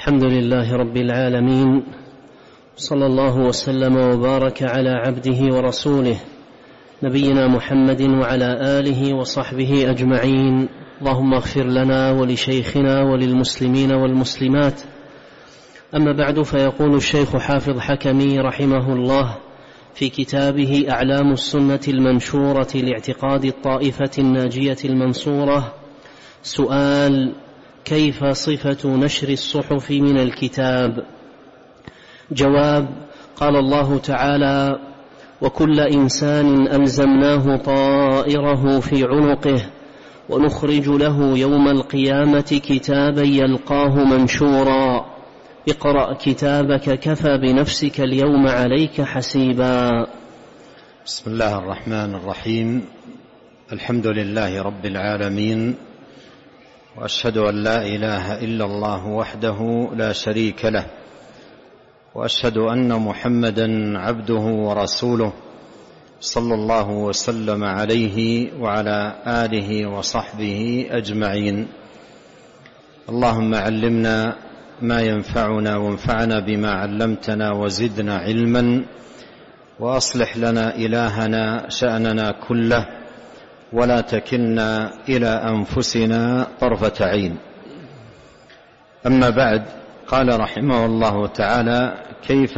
الحمد لله رب العالمين، صلى الله وسلم وبارك على عبده ورسوله نبينا محمد وعلى آله وصحبه أجمعين. اللهم اغفر لنا ولشيخنا وللمسلمين والمسلمات. أما بعد، فيقول الشيخ حافظ حكمي رحمه الله في كتابه أعلام السنة المنشورة لاعتقاد الطائفة الناجية المنصورة: سؤال: كيف صفة نشر الصحف من الكتاب؟ جواب: قال الله تعالى: وكل إنسان ألزمناه طائره في عنقه ونخرج له يوم القيامة كتابا يلقاه منشورا اقرأ كتابك كفى بنفسك اليوم عليك حسيبا. بسم الله الرحمن الرحيم. الحمد لله رب العالمين، وأشهد أن لا إله إلا الله وحده لا شريك له، وأشهد أن محمدا عبده ورسوله صلى الله وسلم عليه وعلى آله وصحبه أجمعين. اللهم علمنا ما ينفعنا وانفعنا بما علمتنا وزدنا علما، وأصلح لنا إلهنا شأننا كله، ولا تكلنا إلى أنفسنا طرفة عين. أما بعد، قال رحمه الله تعالى: كيف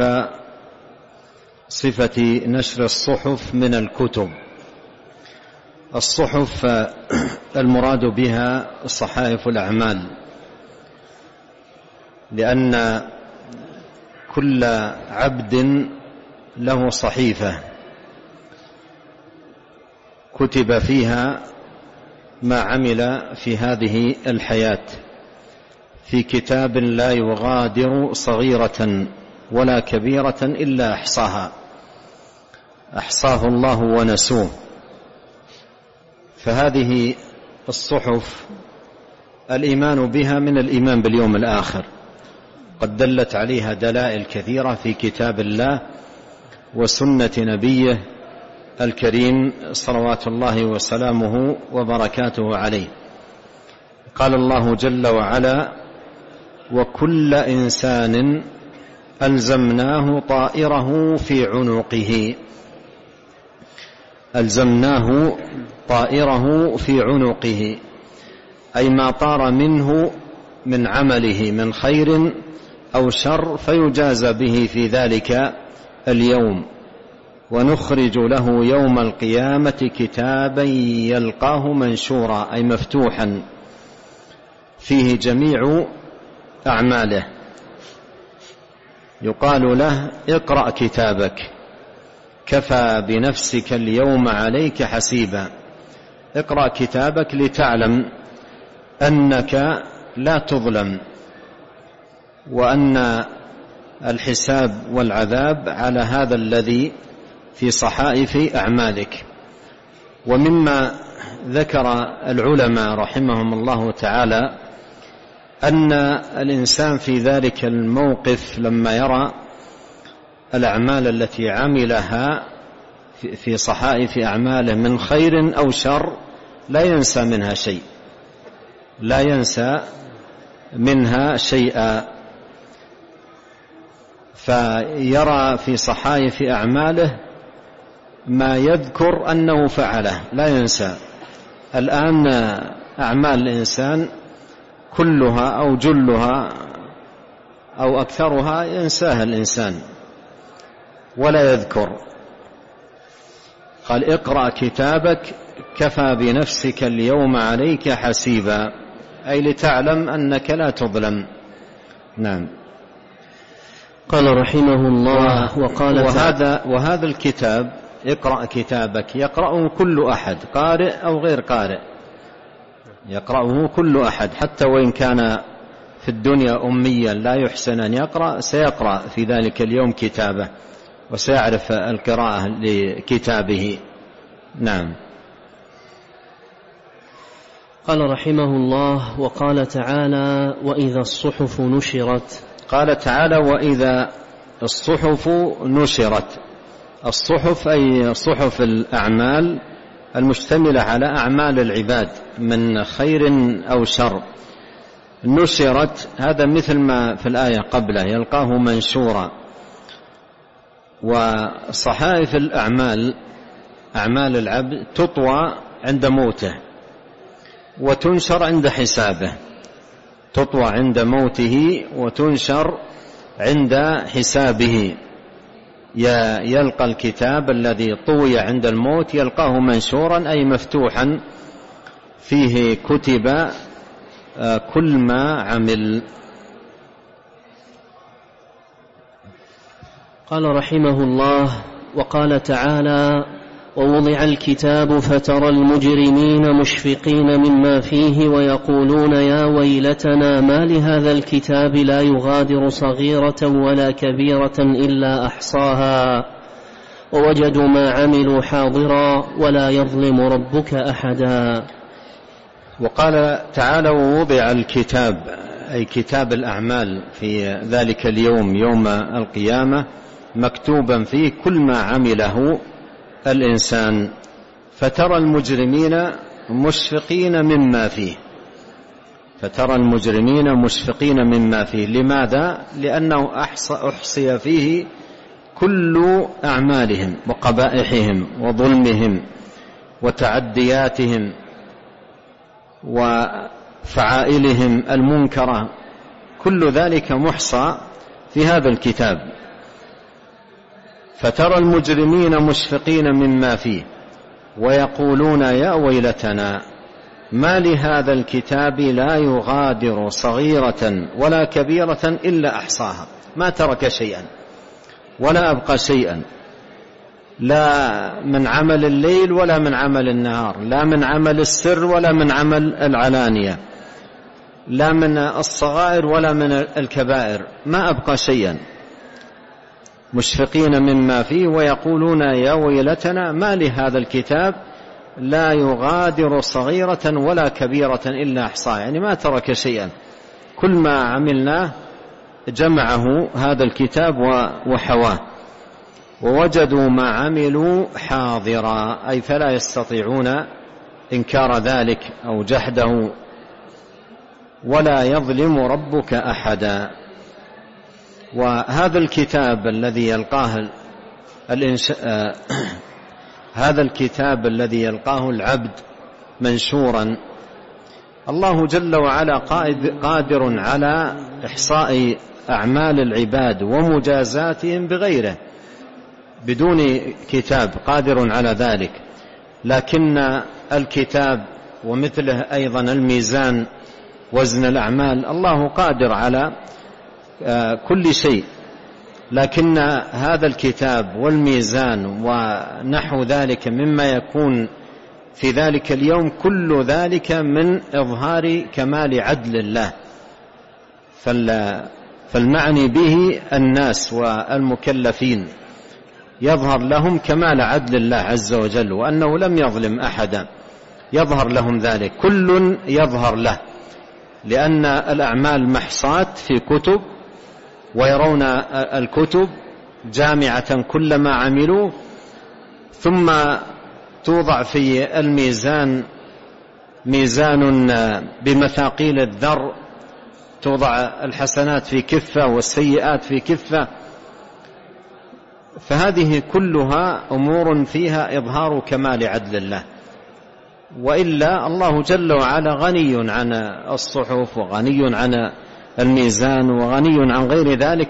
صفة نشر الصحف من الكتب؟ الصحف المراد بها صحائف الأعمال، لأن كل عبد له صحيفة كتب فيها ما عمل في هذه الحياة، في كتاب لا يغادر صغيرة ولا كبيرة إلا أحصاه الله ونسوه. فهذه الصحف الإيمان بها من الإيمان باليوم الآخر، قد دلت عليها دلائل كثيرة في كتاب الله وسنة نبيه الكريم صلوات الله وسلامه وبركاته عليه. قال الله جل وعلا: وكل إنسان ألزمناه طائره في عنقه. ألزمناه طائره في عنقه، أي ما طار منه من عمله من خير أو شر فيجازى به في ذلك اليوم. ونخرج له يوم القيامة كتابا يلقاه منشورا، أي مفتوحا فيه جميع أعماله. يقال له: اقرأ كتابك كفى بنفسك اليوم عليك حسيبا. اقرأ كتابك لتعلم أنك لا تظلم، وأن الحساب والعذاب على هذا الذي في صحائف أعمالك. ومما ذكر العلماء رحمهم الله تعالى أن الإنسان في ذلك الموقف لما يرى الأعمال التي عملها في صحائف أعماله من خير أو شر لا ينسى منها شيئا، فيرى في صحائف أعماله ما يذكر أنه فعله لا ينسى. الآن أعمال الإنسان كلها أو جلها أو أكثرها ينساها الإنسان ولا يذكر. قال: اقرأ كتابك كفى بنفسك اليوم عليك حسيبا، أي لتعلم أنك لا تظلم. نعم. قال رحمه الله: وهذا الكتاب اقرأ كتابك يقرأه كل أحد، قارئ أو غير قارئ، يقرأه كل أحد، حتى وإن كان في الدنيا أميا لا يحسن أن يقرأ، سيقرأ في ذلك اليوم كتابه وسيعرف القراءة لكتابه. نعم. قال رحمه الله: وقال تعالى: وإذا الصحف نشرت. قال تعالى: وإذا الصحف نشرت. الصحف أي صحف الأعمال المشتملة على أعمال العباد من خير أو شر، نشرت هذا مثل ما في الآية قبله يلقاه منشورا. وصحائف الأعمال أعمال العبد تطوى عند موته وتنشر عند حسابه، تطوى عند موته وتنشر عند حسابه. يلقى الكتاب الذي طوي عند الموت يلقاه منشورا أي مفتوحا فيه كتب كل ما عمل. قال رحمه الله: وقال تعالى: ووضع الكتاب فترى المجرمين مشفقين مما فيه ويقولون يا ويلتنا ما لهذا الكتاب لا يغادر صغيرة ولا كبيرة إلا أحصاها ووجدوا ما عملوا حاضرا ولا يظلم ربك أحدا. وقال تعالى: ووضع الكتاب أي كتاب الأعمال في ذلك اليوم يوم القيامة مكتوبا فيه كل ما عمله الإنسان. فترى المجرمين مشفقين مما فيه، فترى المجرمين مشفقين مما فيه. لماذا؟ لأنه أحصي فيه كل أعمالهم وقبائحهم وظلمهم وتعدياتهم وفعائلهم المنكرة، كل ذلك محصى في هذا الكتاب. فترى المجرمين مشفقين مما فيه ويقولون يا ويلتنا ما لهذا الكتاب لا يغادر صغيرة ولا كبيرة إلا أحصاها. ما ترك شيئا ولا أبقى شيئا، لا من عمل الليل ولا من عمل النهار، لا من عمل السر ولا من عمل العلانية، لا من الصغائر ولا من الكبائر، ما أبقى شيئا. مشفقين مما فيه ويقولون يا ويلتنا ما لهذا الكتاب لا يغادر صغيرة ولا كبيرة إلا أحصاها، يعني ما ترك شيئا، كل ما عملناه جمعه هذا الكتاب وحواه. ووجدوا ما عملوا حاضرا أي فلا يستطيعون إنكار ذلك أو جحده. ولا يظلم ربك أحدا. وهذا الكتاب الذي يلقاه هذا الكتاب الذي يلقاه العبد منشورا، الله جل وعلا قادر على إحصاء أعمال العباد ومجازاتهم بغيره بدون كتاب، قادر على ذلك. لكن الكتاب ومثله أيضا الميزان وزن الأعمال الله قادر على كل شيء، لكن هذا الكتاب والميزان ونحو ذلك مما يكون في ذلك اليوم كل ذلك من إظهار كمال عدل الله. فالمعني به الناس والمكلفين يظهر لهم كمال عدل الله عز وجل وأنه لم يظلم أحدا، يظهر لهم ذلك، كل يظهر له، لأن الأعمال محصاة في كتب ويرون الكتب جامعة كل ما عملوا، ثم توضع في الميزان ميزان بمثاقيل الذر، توضع الحسنات في كفة والسيئات في كفة. فهذه كلها أمور فيها إظهار كمال عدل الله، وإلا الله جل وعلا غني عن الصحف وغني عن الميزان وغني عن غير ذلك،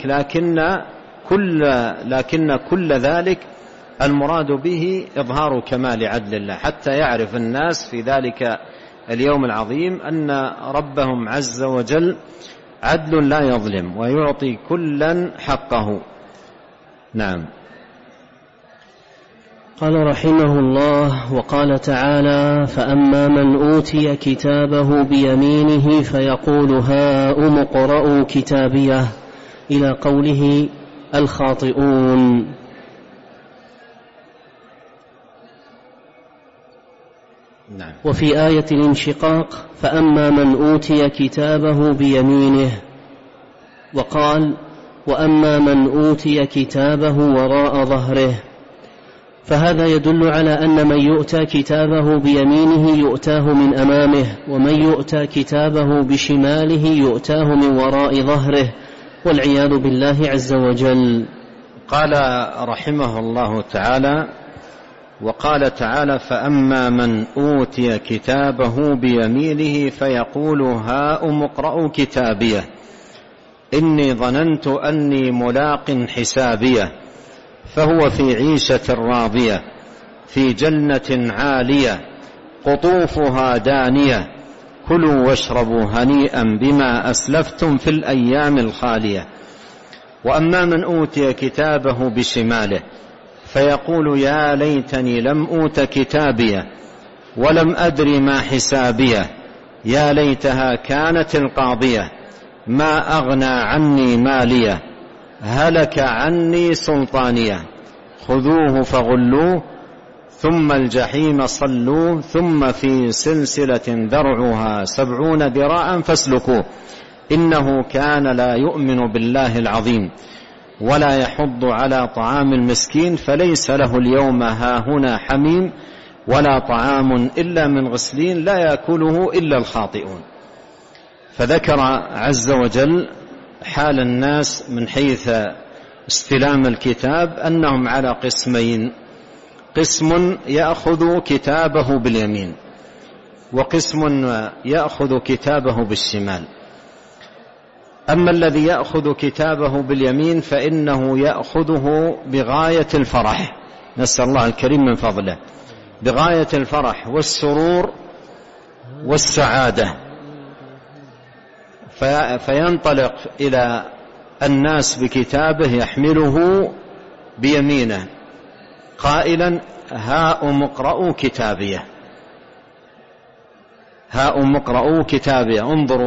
لكن كل ذلك المراد به إظهار كمال عدل الله، حتى يعرف الناس في ذلك اليوم العظيم أن ربهم عز وجل عدل لا يظلم ويعطي كلا حقه. نعم. قال رحمه الله: وقال تعالى: فأما من أوتي كتابه بيمينه فيقول هاؤم اقرءوا كتابيه، إلى قوله الخاطئون. نعم. وفي آية الانشقاق: فأما من أوتي كتابه بيمينه، وقال: وأما من أوتي كتابه وراء ظهره. فهذا يدل على أن من يؤتى كتابه بيمينه يؤتاه من أمامه، ومن يؤتى كتابه بشماله يؤتاه من وراء ظهره، والعياذ بالله عز وجل. قال رحمه الله تعالى: وقال تعالى: فأما من أوتي كتابه بيمينه فيقول هاؤم اقرءوا كتابيه إني ظننت أني ملاق حسابيه فهو في عيشة راضية في جنة عالية قطوفها دانية كلوا واشربوا هنيئا بما أسلفتم في الأيام الخالية. وأما من أوتي كتابه بشماله فيقول يا ليتني لم أوت كتابيه ولم أدر ما حسابيه يا ليتها كانت القاضية ما أغنى عني ماليه هلك عني سلطانيه خذوه فغلوه ثم الجحيم صلوه ثم في سلسلة ذرعها 70 ذراعا فاسلكوه إنه كان لا يؤمن بالله العظيم ولا يحض على طعام المسكين فليس له اليوم هاهنا حميم ولا طعام إلا من غسلين لا يأكله إلا الخاطئون. فذكر عز وجل حال الناس من حيث استلام الكتاب أنهم على قسمين: قسم يأخذ كتابه باليمين وقسم يأخذ كتابه بالشمال. أما الذي يأخذ كتابه باليمين فإنه يأخذه بغاية الفرح، نسأل الله الكريم من فضله، بغاية الفرح والسرور والسعادة، فينطلق إلى الناس بكتابه يحمله بيمينه قائلا هاؤم اقرءوا كتابيه هاؤم اقرءوا كتابيه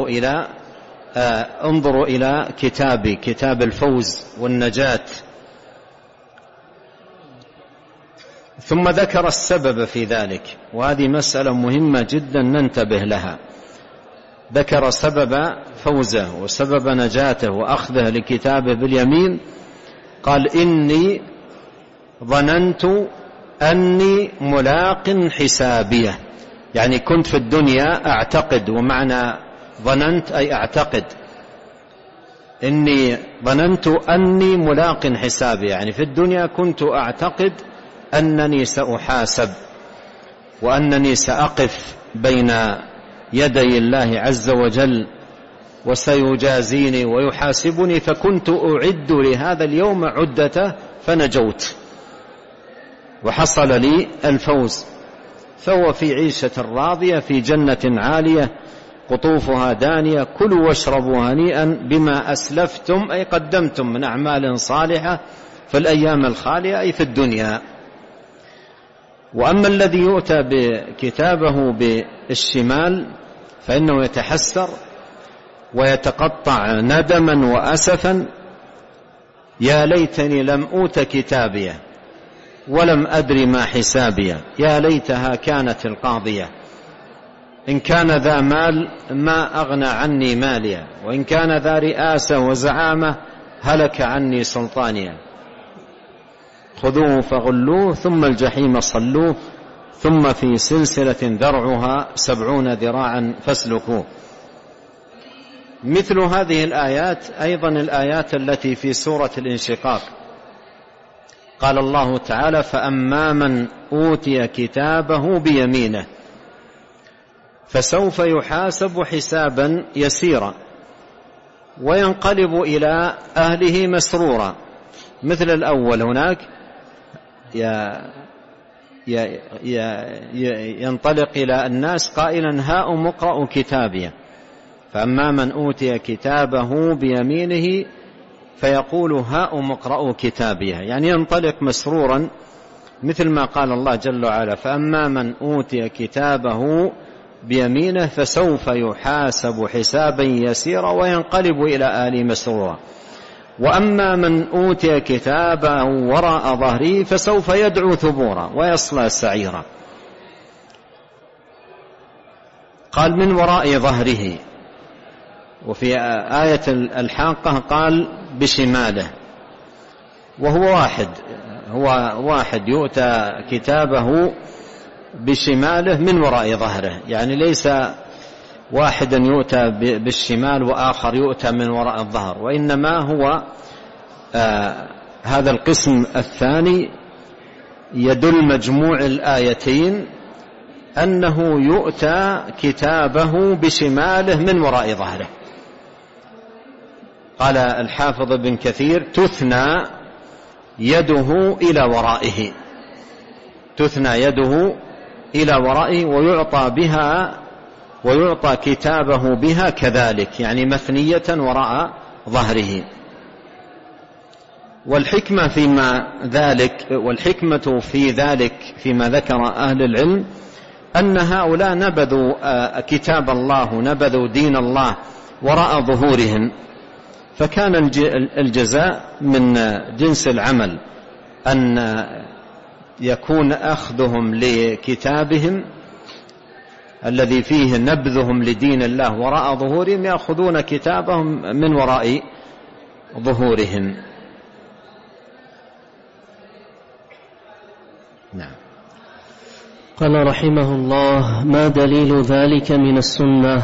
انظروا إلى كتابي، كتاب الفوز والنجاة. ثم ذكر السبب في ذلك، وهذه مسألة مهمة جدا ننتبه لها. ذكر سبب فوزه وسبب نجاته وأخذه لكتابه باليمين، قال إني ظننت أني ملاق حسابيه، يعني كنت في الدنيا أعتقد، ومعنى ظننت أي أعتقد، إني ظننت أني ملاق حسابي، يعني في الدنيا كنت أعتقد أنني سأحاسب وأنني سأقف بين يدي الله عز وجل وسيجازيني ويحاسبني، فكنت أعد لهذا اليوم عدته فنجوت وحصل لي الفوز. فهو في عيشة راضية في جنة عالية قطوفها دانية كلوا واشربوا هنيئا بما أسلفتم أي قدمتم من أعمال صالحة في الأيام الخالية أي في الدنيا. وأما الذي يؤتى بكتابه بالشمال فإنه يتحسر ويتقطع ندما وأسفا يا ليتني لم أوت كتابيه ولم أدر ما حسابيه يا ليتها كانت القاضية إن كان ذا مال ما أغنى عني ماليا وإن كان ذا رئاسة وزعامة هلك عني سلطانيا خذوه فغلوه ثم الجحيم صلوه ثم في سلسلة ذرعها 70 ذراعا فاسلكوه. مثل هذه الآيات أيضا الآيات التي في سورة الانشقاق، قال الله تعالى فأما من أوتي كتابه بيمينه فسوف يحاسب حسابا يسيرا وينقلب إلى أهله مسرورا. مثل الأول هناك ينطلق إلى الناس قائلا هاؤم اقرءوا كتابيه، فأما من أوتي كتابه بيمينه فيقول هاؤم اقرءوا كتابيه، يعني ينطلق مسرورا مثل ما قال الله جل وعلا فأما من أوتي كتابه بيمينه فسوف يحاسب حسابا يسيرا وينقلب إلى أهله مسرورا. وأما من أوتي كتابه وراء ظهره فسوف يدعو ثبورا ويصلى سعيرا. قال من وراء ظهره، وفي آية الحاقة قال بشماله، وهو واحد هو واحد يؤتى كتابه بشماله من وراء ظهره، يعني ليس واحدا يؤتى بالشمال وآخر يؤتى من وراء الظهر، وإنما هو هذا القسم الثاني يدل مجموع الآيتين أنه يؤتى كتابه بشماله من وراء ظهره. قال الحافظ ابن كثير: تثنى يده إلى ورائه، تثنى يده إلى ورائه ويعطى كتابه بها كذلك، يعني مثنية وراء ظهره. والحكمة في ذلك فيما ذكر أهل العلم أن هؤلاء نبذوا كتاب الله، نبذوا دين الله وراء ظهورهم، فكان الجزاء من جنس العمل، أن يكون أخذهم لكتابهم الذي فيه نبذهم لدين الله وراء ظهورهم، يأخذون كتابهم من وراء ظهورهم. نعم. قال رحمه الله: ما دليل ذلك من السنة؟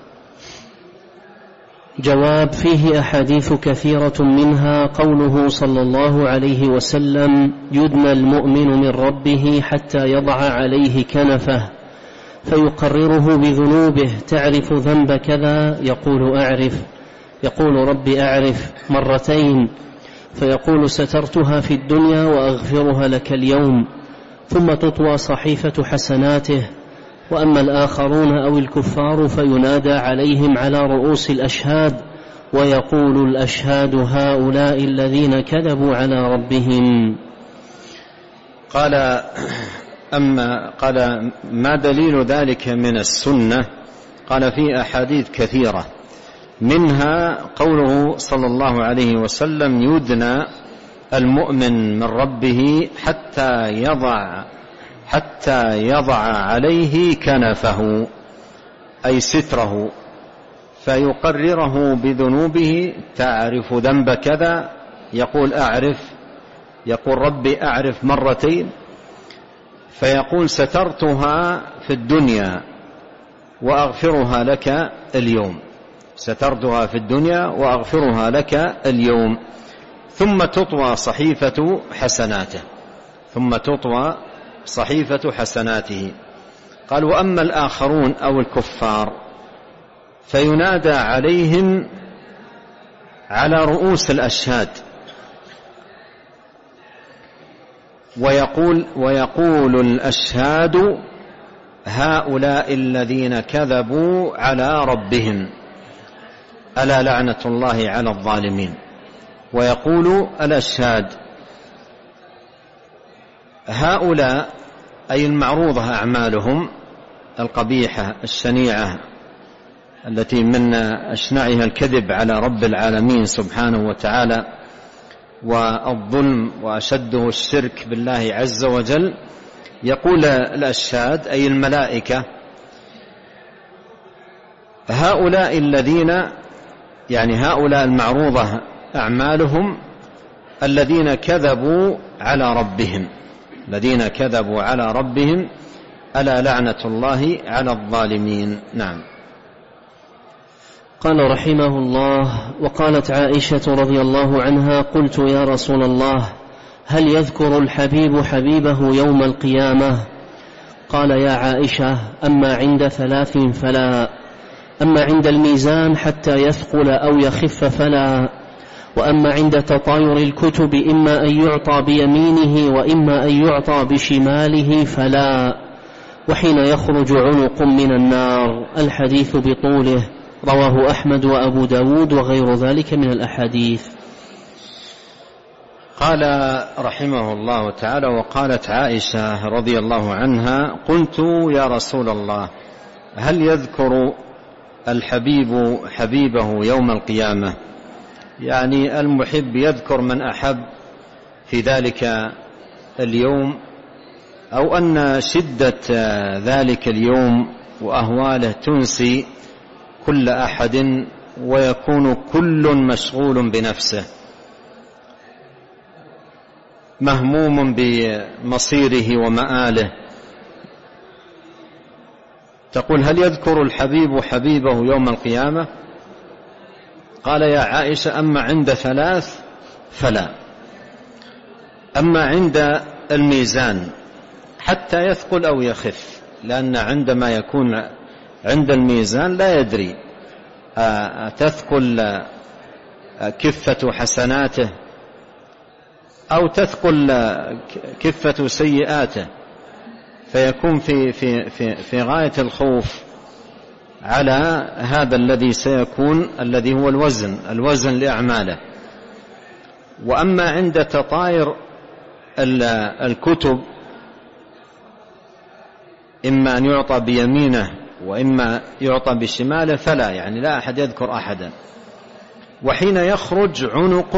جواب: فيه أحاديث كثيرة، منها قوله صلى الله عليه وسلم: يدنى المؤمن من ربه حتى يضع عليه كنفه فيقرره بذنوبه، تعرف ذنب كذا؟ يقول أعرف، يقول رب أعرف مرتين، فيقول سترتها في الدنيا وأغفرها لك اليوم، ثم تطوى صحيفة حسناته. وأما الآخرون أو الكفار فينادى عليهم على رؤوس الأشهاد، ويقول الأشهاد هؤلاء الذين كذبوا على ربهم. قال ما دليل ذلك من السنة؟ قال في أحاديث كثيرة، منها قوله صلى الله عليه وسلم: يدنى المؤمن من ربه حتى يضع عليه كنفه، أي ستره، فيقرره بذنوبه، تعرف ذنب كذا؟ يقول أعرف، يقول ربي أعرف مرتين، فيقول سترتها في الدنيا وأغفرها لك اليوم، سترتها في الدنيا وأغفرها لك اليوم، ثم تطوى صحيفة حسناته. قال: وأما الآخرون أو الكفار فينادى عليهم على رؤوس الأشهاد، ويقول الأشهاد هؤلاء الذين كذبوا على ربهم، ألا لعنة الله على الظالمين. ويقول الأشهاد هؤلاء، أي المعروضة أعمالهم القبيحة الشنيعة التي من أشنعها الكذب على رب العالمين سبحانه وتعالى، والظلم، وأشده الشرك بالله عز وجل. يقول الأشهاد أي الملائكة هؤلاء الذين، يعني هؤلاء المعروضة أعمالهم الذين كذبوا على ربهم، ألا لعنة الله على الظالمين. نعم. قال رحمه الله: وقالت عائشة رضي الله عنها: قلت يا رسول الله، هل يذكر الحبيب حبيبه يوم القيامة؟ قال: يا عائشة، أما عند 3 فلا، أما عند الميزان حتى يثقل أو يخف فلا، وأما عند تطاير الكتب إما أن يعطى بيمينه وإما أن يعطى بشماله فلا، وحين يخرج عنق من النار. الحديث بطوله، رواه أحمد وأبو داود وغير ذلك من الأحاديث. قال رحمه الله تعالى: وقالت عائشة رضي الله عنها: قلت يا رسول الله، هل يذكر الحبيب حبيبه يوم القيامة؟ يعني المحب يذكر من أحب في ذلك اليوم، أو أن شدة ذلك اليوم وأهواله تنسي كل أحد ويكون كل مشغول بنفسه. مهموم بمصيره ومآله. تقول: هل يذكر الحبيب حبيبه يوم القيامة؟ قال: يا عائشة: أما عند 3 فلا، أما عند الميزان حتى يثقل أو يخف، لأن عندما يكون عند الميزان لا يدري تثقل كفة حسناته أو تثقل كفة سيئاته، فيكون في غاية الخوف على هذا الذي سيكون، الذي هو الوزن لأعماله. وأما عند تطاير الكتب، إما أن يعطى بيمينه وإما يعطى بشماله فلا، يعني لا أحد يذكر أحدا. وحين يخرج عنق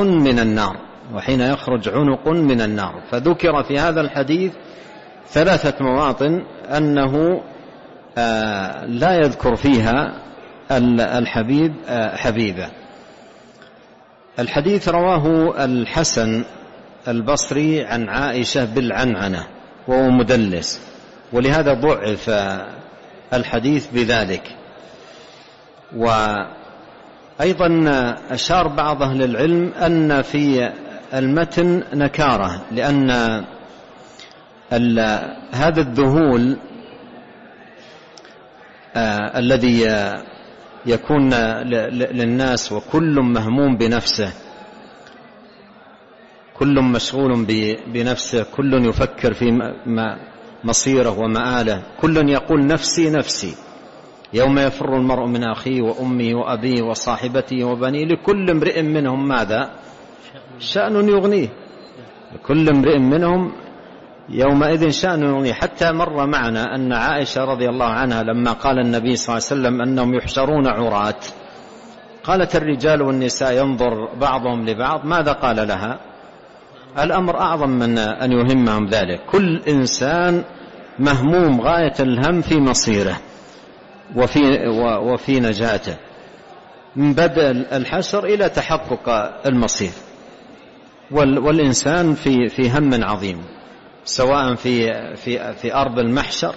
من النار، فذكر في هذا الحديث 3 مواطن أنه لا يذكر فيها الحبيب حبيبه. الحديث رواه الحسن البصري عن عائشة بالعنعنة وهو مدلس، ولهذا ضعف الحديث بذلك. وأيضا أشار بعض أهل العلم أن في المتن نكارة، لأن هذا الذهول الذي يكون للناس وكل مهموم بنفسه، كل مشغول بنفسه، كل يفكر في مصيره ومآله، كل يقول نفسي نفسي. يوم يفر المرء من أخيه وأمه وأبيه وصاحبته وبنيه، لكل امرئ منهم ماذا؟ شأن يغنيه. لكل امرئ منهم يومئذ شأن يغنيه. حتى مر معنا أن عائشة رضي الله عنها لما قال النبي صلى الله عليه وسلم أنهم يحشرون عراة، قالت: الرجال والنساء ينظر بعضهم لبعض. ماذا قال لها؟ الأمر أعظم من أن يهمهم ذلك. كل إنسان مهموم غاية الهم في مصيره وفي نجاته، من بدء الحشر إلى تحقق المصير. والإنسان في هم عظيم، سواء في أرض المحشر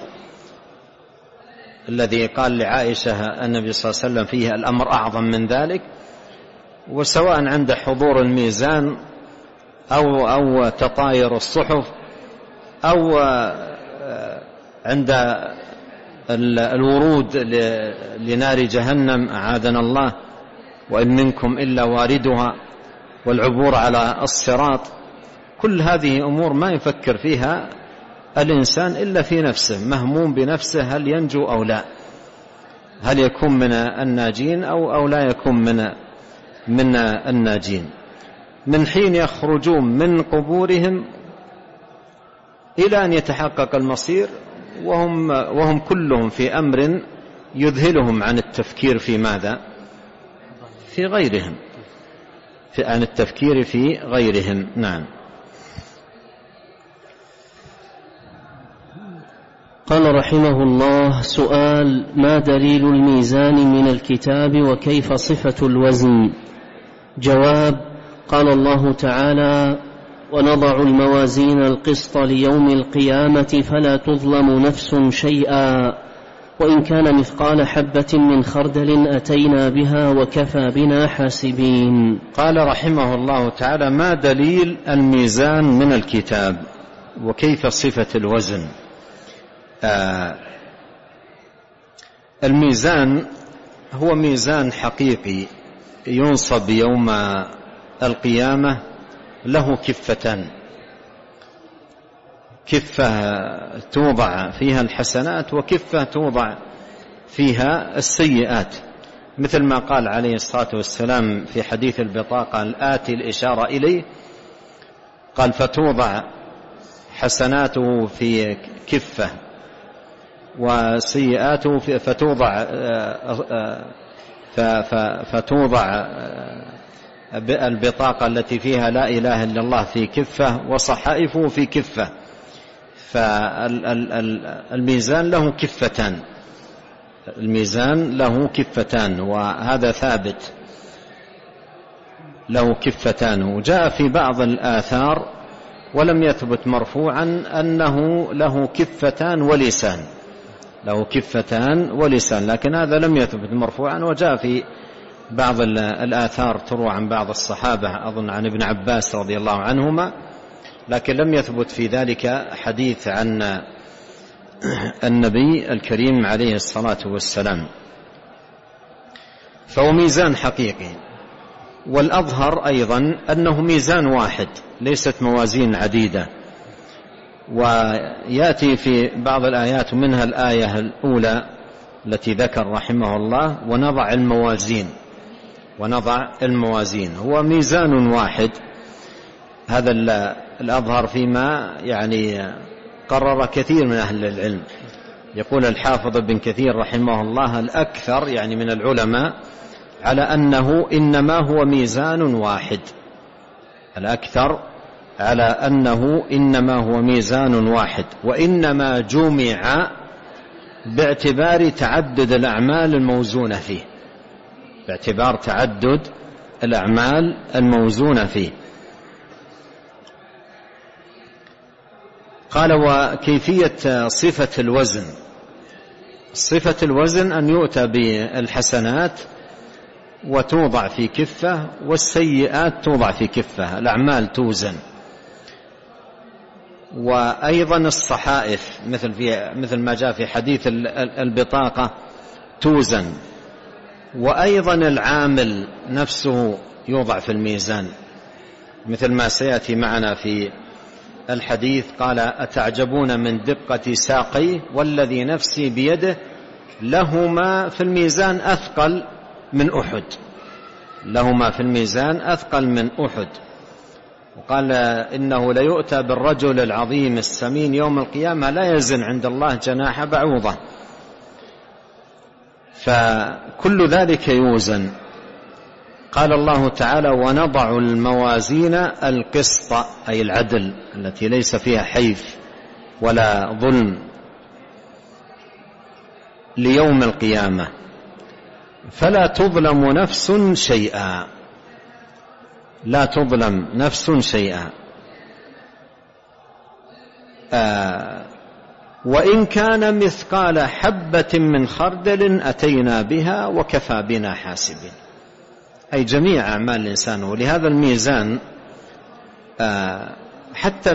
الذي قال لعائشة النبي صلى الله عليه وسلم فيه الأمر أعظم من ذلك، وسواء عند حضور الميزان أو تطاير الصحف، أو عند الورود لنار جهنم أعاذنا الله، وإن منكم إلا واردها، والعبور على الصراط. كل هذه أمور ما يفكر فيها الإنسان إلا في نفسه، مهموم بنفسه، هل ينجو أو لا، هل يكون من الناجين أو لا يكون من الناجين. من حين يخرجون من قبورهم إلى أن يتحقق المصير وهم كلهم في أمر يذهلهم عن التفكير في ماذا؟ في غيرهم، عن التفكير في غيرهم. نعم. قال رحمه الله: سؤال: ما دليل الميزان من الكتاب وكيف صفة الوزن؟ جواب: قال الله تعالى: ونضع الموازين القسط ليوم القيامة فلا تظلم نفس شيئا وإن كان مثقال حبة من خردل أتينا بها وكفى بنا حاسبين. قال رحمه الله تعالى: ما دليل الميزان من الكتاب وكيف صفة الوزن؟ الميزان هو ميزان حقيقي ينصب يوم القيامة، له كفتان، كفة توضع فيها الحسنات وكفة توضع فيها السيئات، مثل ما قال عليه الصلاة والسلام في حديث البطاقة الآتي الإشارة إليه، قال: فتوضع حسناته في كفة وسيئاته فتوضع البطاقة التي فيها لا إله إلا الله في كفة وصحائفه في كفة. فالميزان له كفتان، الميزان له كفتان، وهذا ثابت، له كفتان. وجاء في بعض الآثار ولم يثبت مرفوعا أنه له كفتان ولسان، له كفتان ولسان، لكن هذا لم يثبت مرفوعا. وجاء في بعض الآثار تروى عن بعض الصحابة، أظن عن ابن عباس رضي الله عنهما، لكن لم يثبت في ذلك حديث عن النبي الكريم عليه الصلاة والسلام. فهو ميزان حقيقي. والأظهر أيضا أنه ميزان واحد، ليست موازين عديدة. ويأتي في بعض الآيات، منها الآية الأولى التي ذكر رحمه الله: ونضع الموازين. هو ميزان واحد. هذا الأظهر فيما يعني قرر كثير من أهل العلم. يقول الحافظ ابن كثير رحمه الله: الأكثر يعني من العلماء على أنه إنما هو ميزان واحد. الأكثر على أنه إنما هو ميزان واحد، وإنما جمع باعتبار تعدد الأعمال الموزونة فيه، باعتبار تعدد الأعمال الموزونة فيه. قال: وكيفية صفة الوزن. صفة الوزن أن يؤتى بالحسنات وتوضع في كفة، والسيئات توضع في كفة، الأعمال توزن. وأيضا الصحائف مثل ما جاء في حديث البطاقة توزن. وأيضا العامل نفسه يوضع في الميزان، مثل ما سيأتي معنا في الحديث. قال: أتعجبون من دقة ساقيه والذي نفسي بيده لهما في الميزان أثقل من أحد. لهما في الميزان أثقل من أحد. وقال: إنه ليؤتى بالرجل العظيم السمين يوم القيامة لا يزن عند الله جناح بعوضة. فكل ذلك يوزن. قال الله تعالى: ونضع الموازين القسط، أي العدل التي ليس فيها حيف ولا ظلم، ليوم القيامة فلا تظلم نفس شيئا. لا تظلم نفس شيئا. وإن كان مثقال حبة من خردل أتينا بها وكفى بنا حاسبين. أي جميع أعمال الإنسان. ولهذا الميزان حتى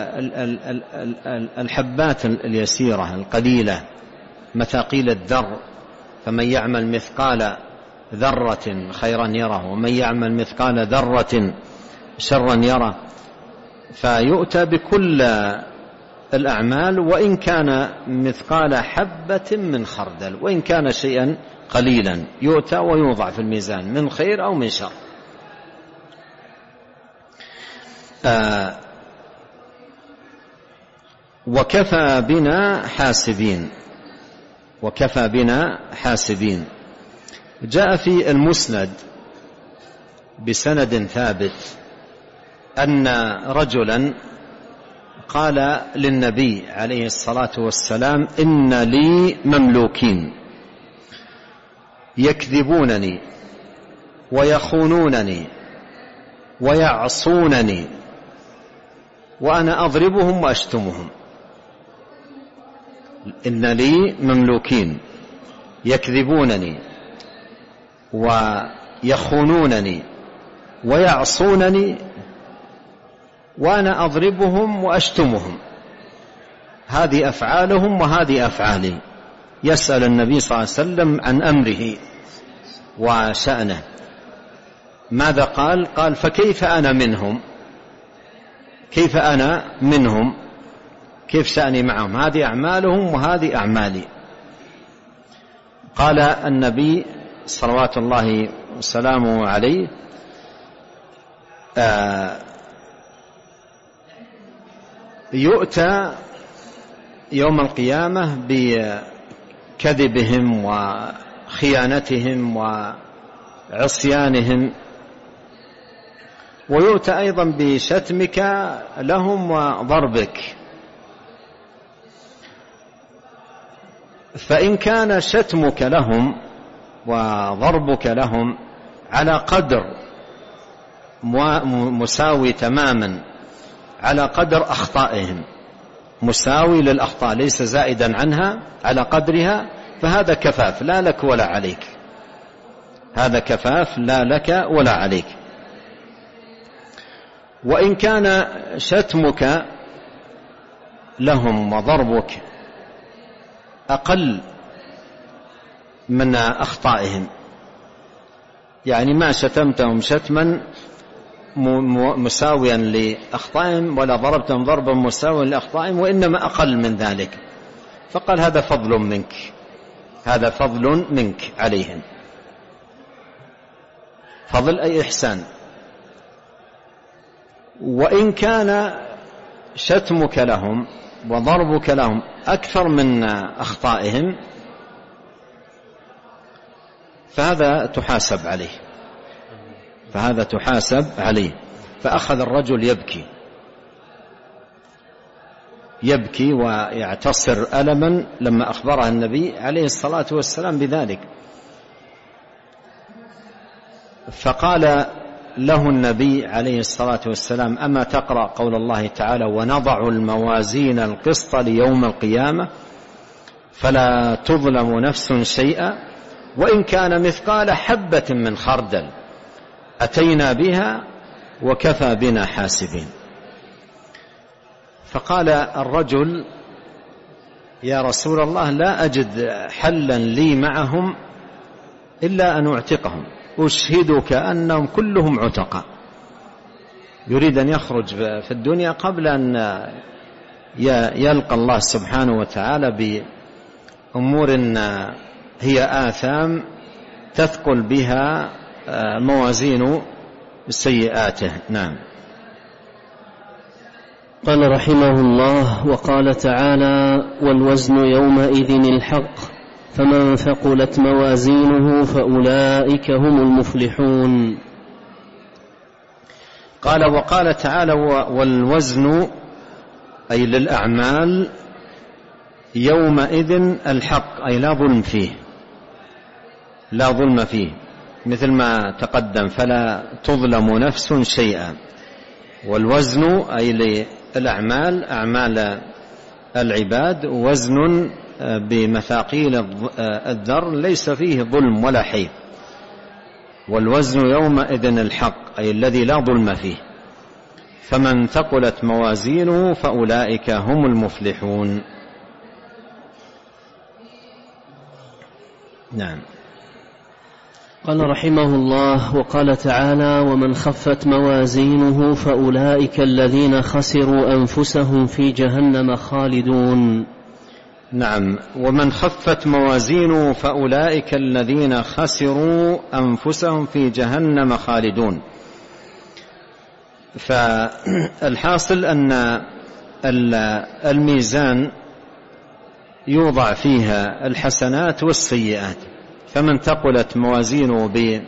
الحبات اليسيرة القليلة، مثاقيل الذر، فمن يعمل مثقال ذرة خيرا يره ومن يعمل مثقال ذرة شرا يره. فيؤتى بكل الأعمال وإن كان مثقال حبة من خردل، وإن كان شيئا قليلا يؤتى ويوضع في الميزان من خير أو من شر. وكفى بنا حاسبين. وكفى بنا حاسبين. جاء في المسند بسند ثابت أن رجلا قال للنبي عليه الصلاة والسلام: إن لي مملوكين يكذبونني ويخونونني ويعصونني وأنا أضربهم وأشتمهم. إن لي مملوكين يكذبونني ويخونونني ويعصونني وأنا أضربهم وأشتمهم. هذه أفعالهم وهذه أفعالي. يسأل النبي صلى الله عليه وسلم عن أمره وشأنه. ماذا قال؟ قال: فكيف أنا منهم؟ كيف أنا منهم؟ كيف شأني معهم؟ هذه أعمالهم وهذه أعمالي. قال النبي صلوات الله وسلامه عليه: يؤتى يوم القيامة بكذبهم وخيانتهم وعصيانهم، ويؤتى أيضا بشتمك لهم وضربك. فإن كان شتمك لهم وضربك لهم على قدر مساوي تماما على قدر أخطائهم، مساوي للأخطاء ليس زائدا عنها على قدرها، فهذا كفاف لا لك ولا عليك، هذا كفاف لا لك ولا عليك. وإن كان شتمك لهم وضربك أقل من أخطائهم، يعني ما شتمتهم شتما مساويا لأخطائهم ولا ضربتهم ضربا مساويا لأخطائهم، وإنما أقل من ذلك، فقال هذا فضل منك، هذا فضل منك عليهم. فضل أي إحسان. وإن كان شتمك لهم وضربك لهم أكثر من أخطائهم فهذا تحاسب عليه، فهذا تحاسب عليه. فأخذ الرجل يبكي ويعتصر ألما لما أخبره النبي عليه الصلاة والسلام بذلك. فقال له النبي عليه الصلاة والسلام: أما تقرأ قول الله تعالى: ونضع الموازين القسط ليوم القيامة فلا تظلم نفس شيئا وإن كان مثقال حبة من خردل أتينا بها وكفى بنا حاسبين. فقال الرجل: يا رسول الله، لا أجد حلا لي معهم إلا أن أعتقهم، أشهدك أنهم كلهم عتقاء. يريد أن يخرج في الدنيا قبل أن يلقى الله سبحانه وتعالى بأمور هي آثام تثقل بها موازين سيئاته. نعم. قال رحمه الله: وقال تعالى: والوزن يومئذ الحق فمن ثقلت موازينه فأولئك هم المفلحون. قال: وقال تعالى: والوزن أي للأعمال يومئذ الحق، أي لا ظلم فيه، لا ظلم فيه، مثل ما تقدم: فلا تظلم نفس شيئا. والوزن أي للأعمال، أعمال العباد، وزن بمثاقيل الذر ليس فيه ظلم ولا حيف. والوزن يومئذ الحق، أي الذي لا ظلم فيه. فمن ثقلت موازينه فأولئك هم المفلحون. نعم. قال رحمه الله: وقال تعالى: ومن خفت موازينه فأولئك الذين خسروا أنفسهم في جهنم خالدون. نعم. ومن خفت موازينه فأولئك الذين خسروا أنفسهم في جهنم خالدون. فالحاصل أن الميزان يوضع فيها الحسنات والسيئات، فمن ثقلت موازينه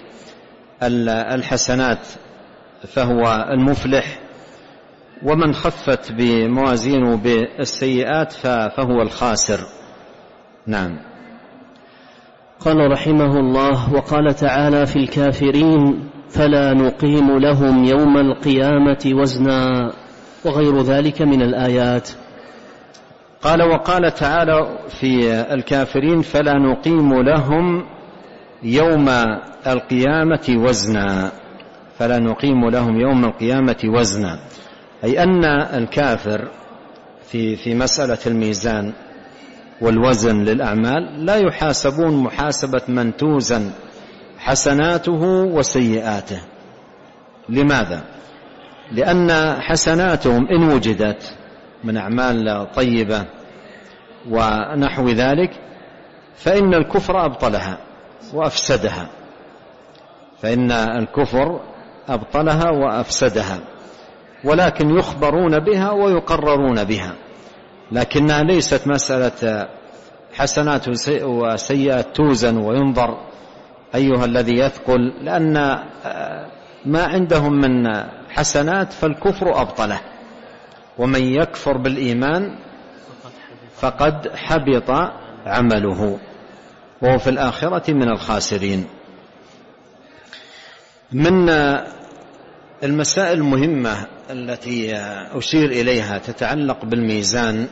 بالحسنات فهو المفلح، ومن خفت بموازينه بالسيئات فهو الخاسر. نعم. قال رحمه الله: وقال تعالى في الكافرين: فلا نقيم لهم يوم القيامة وزنا، وغير ذلك من الآيات. قال: وقال تعالى في الكافرين: فلا نقيم لهم يوم القيامة وزنا. فلا نقيم لهم يوم القيامة وزنا، أي أن الكافر في مسألة الميزان والوزن للأعمال لا يحاسبون محاسبة من توزن حسناته وسيئاته. لماذا؟ لأن حسناتهم إن وجدت من أعمال طيبة ونحو ذلك فإن الكفر أبطلها وأفسدها، فإن الكفر أبطلها وأفسدها، ولكن يخبرون بها ويقررون بها، لكنها ليست مسألة حسنات وسيئات توزن وينظر أيها الذي يثقل، لأن ما عندهم من حسنات فالكفر أبطله، ومن يكفر بالإيمان فقد حبط عمله وهو في الآخرة من الخاسرين. من المسائل المهمة التي أشير إليها تتعلق بالميزان،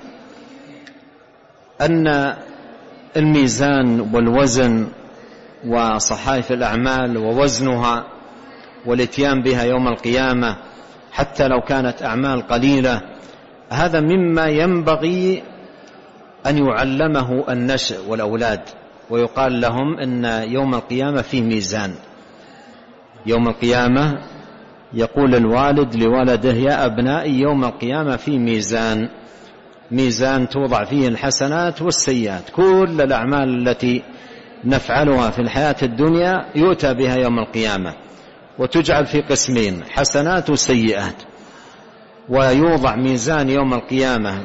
أن الميزان والوزن وصحائف الأعمال ووزنها والاتيان بها يوم القيامة حتى لو كانت أعمال قليلة، هذا مما ينبغي أن يعلمه النشء والأولاد، ويقال لهم إن يوم القيامة فيه ميزان. يوم القيامة يقول الوالد لولده: يا أبنائي يوم القيامة فيه ميزان، ميزان توضع فيه الحسنات والسيئات، كل الأعمال التي نفعلها في الحياة الدنيا يؤتى بها يوم القيامة وتجعل في قسمين: حسنات وسيئات. ويوضع ميزان يوم القيامة،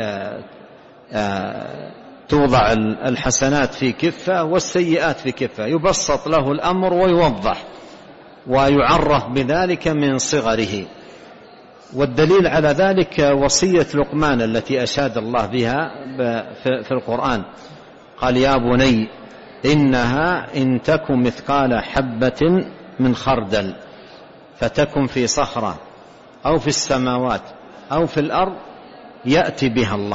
توضع الحسنات في كفة والسيئات في كفة، يبسط له الأمر ويوضح ويعرف بذلك من صغره. والدليل على ذلك وصية لقمان التي أشاد الله بها في القرآن، قال: يا بني إنها إن تك مثقال حبة من خردل فتكن في صخرة أو في السماوات أو في الأرض يأتي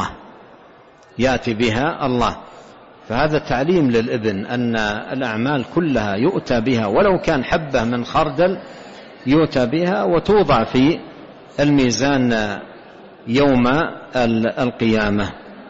بها الله. فهذا تعليم للابن أن الأعمال كلها يؤتى بها، ولو كان حبة من خردل يؤتى بها وتوضع في الميزان يوم القيامة.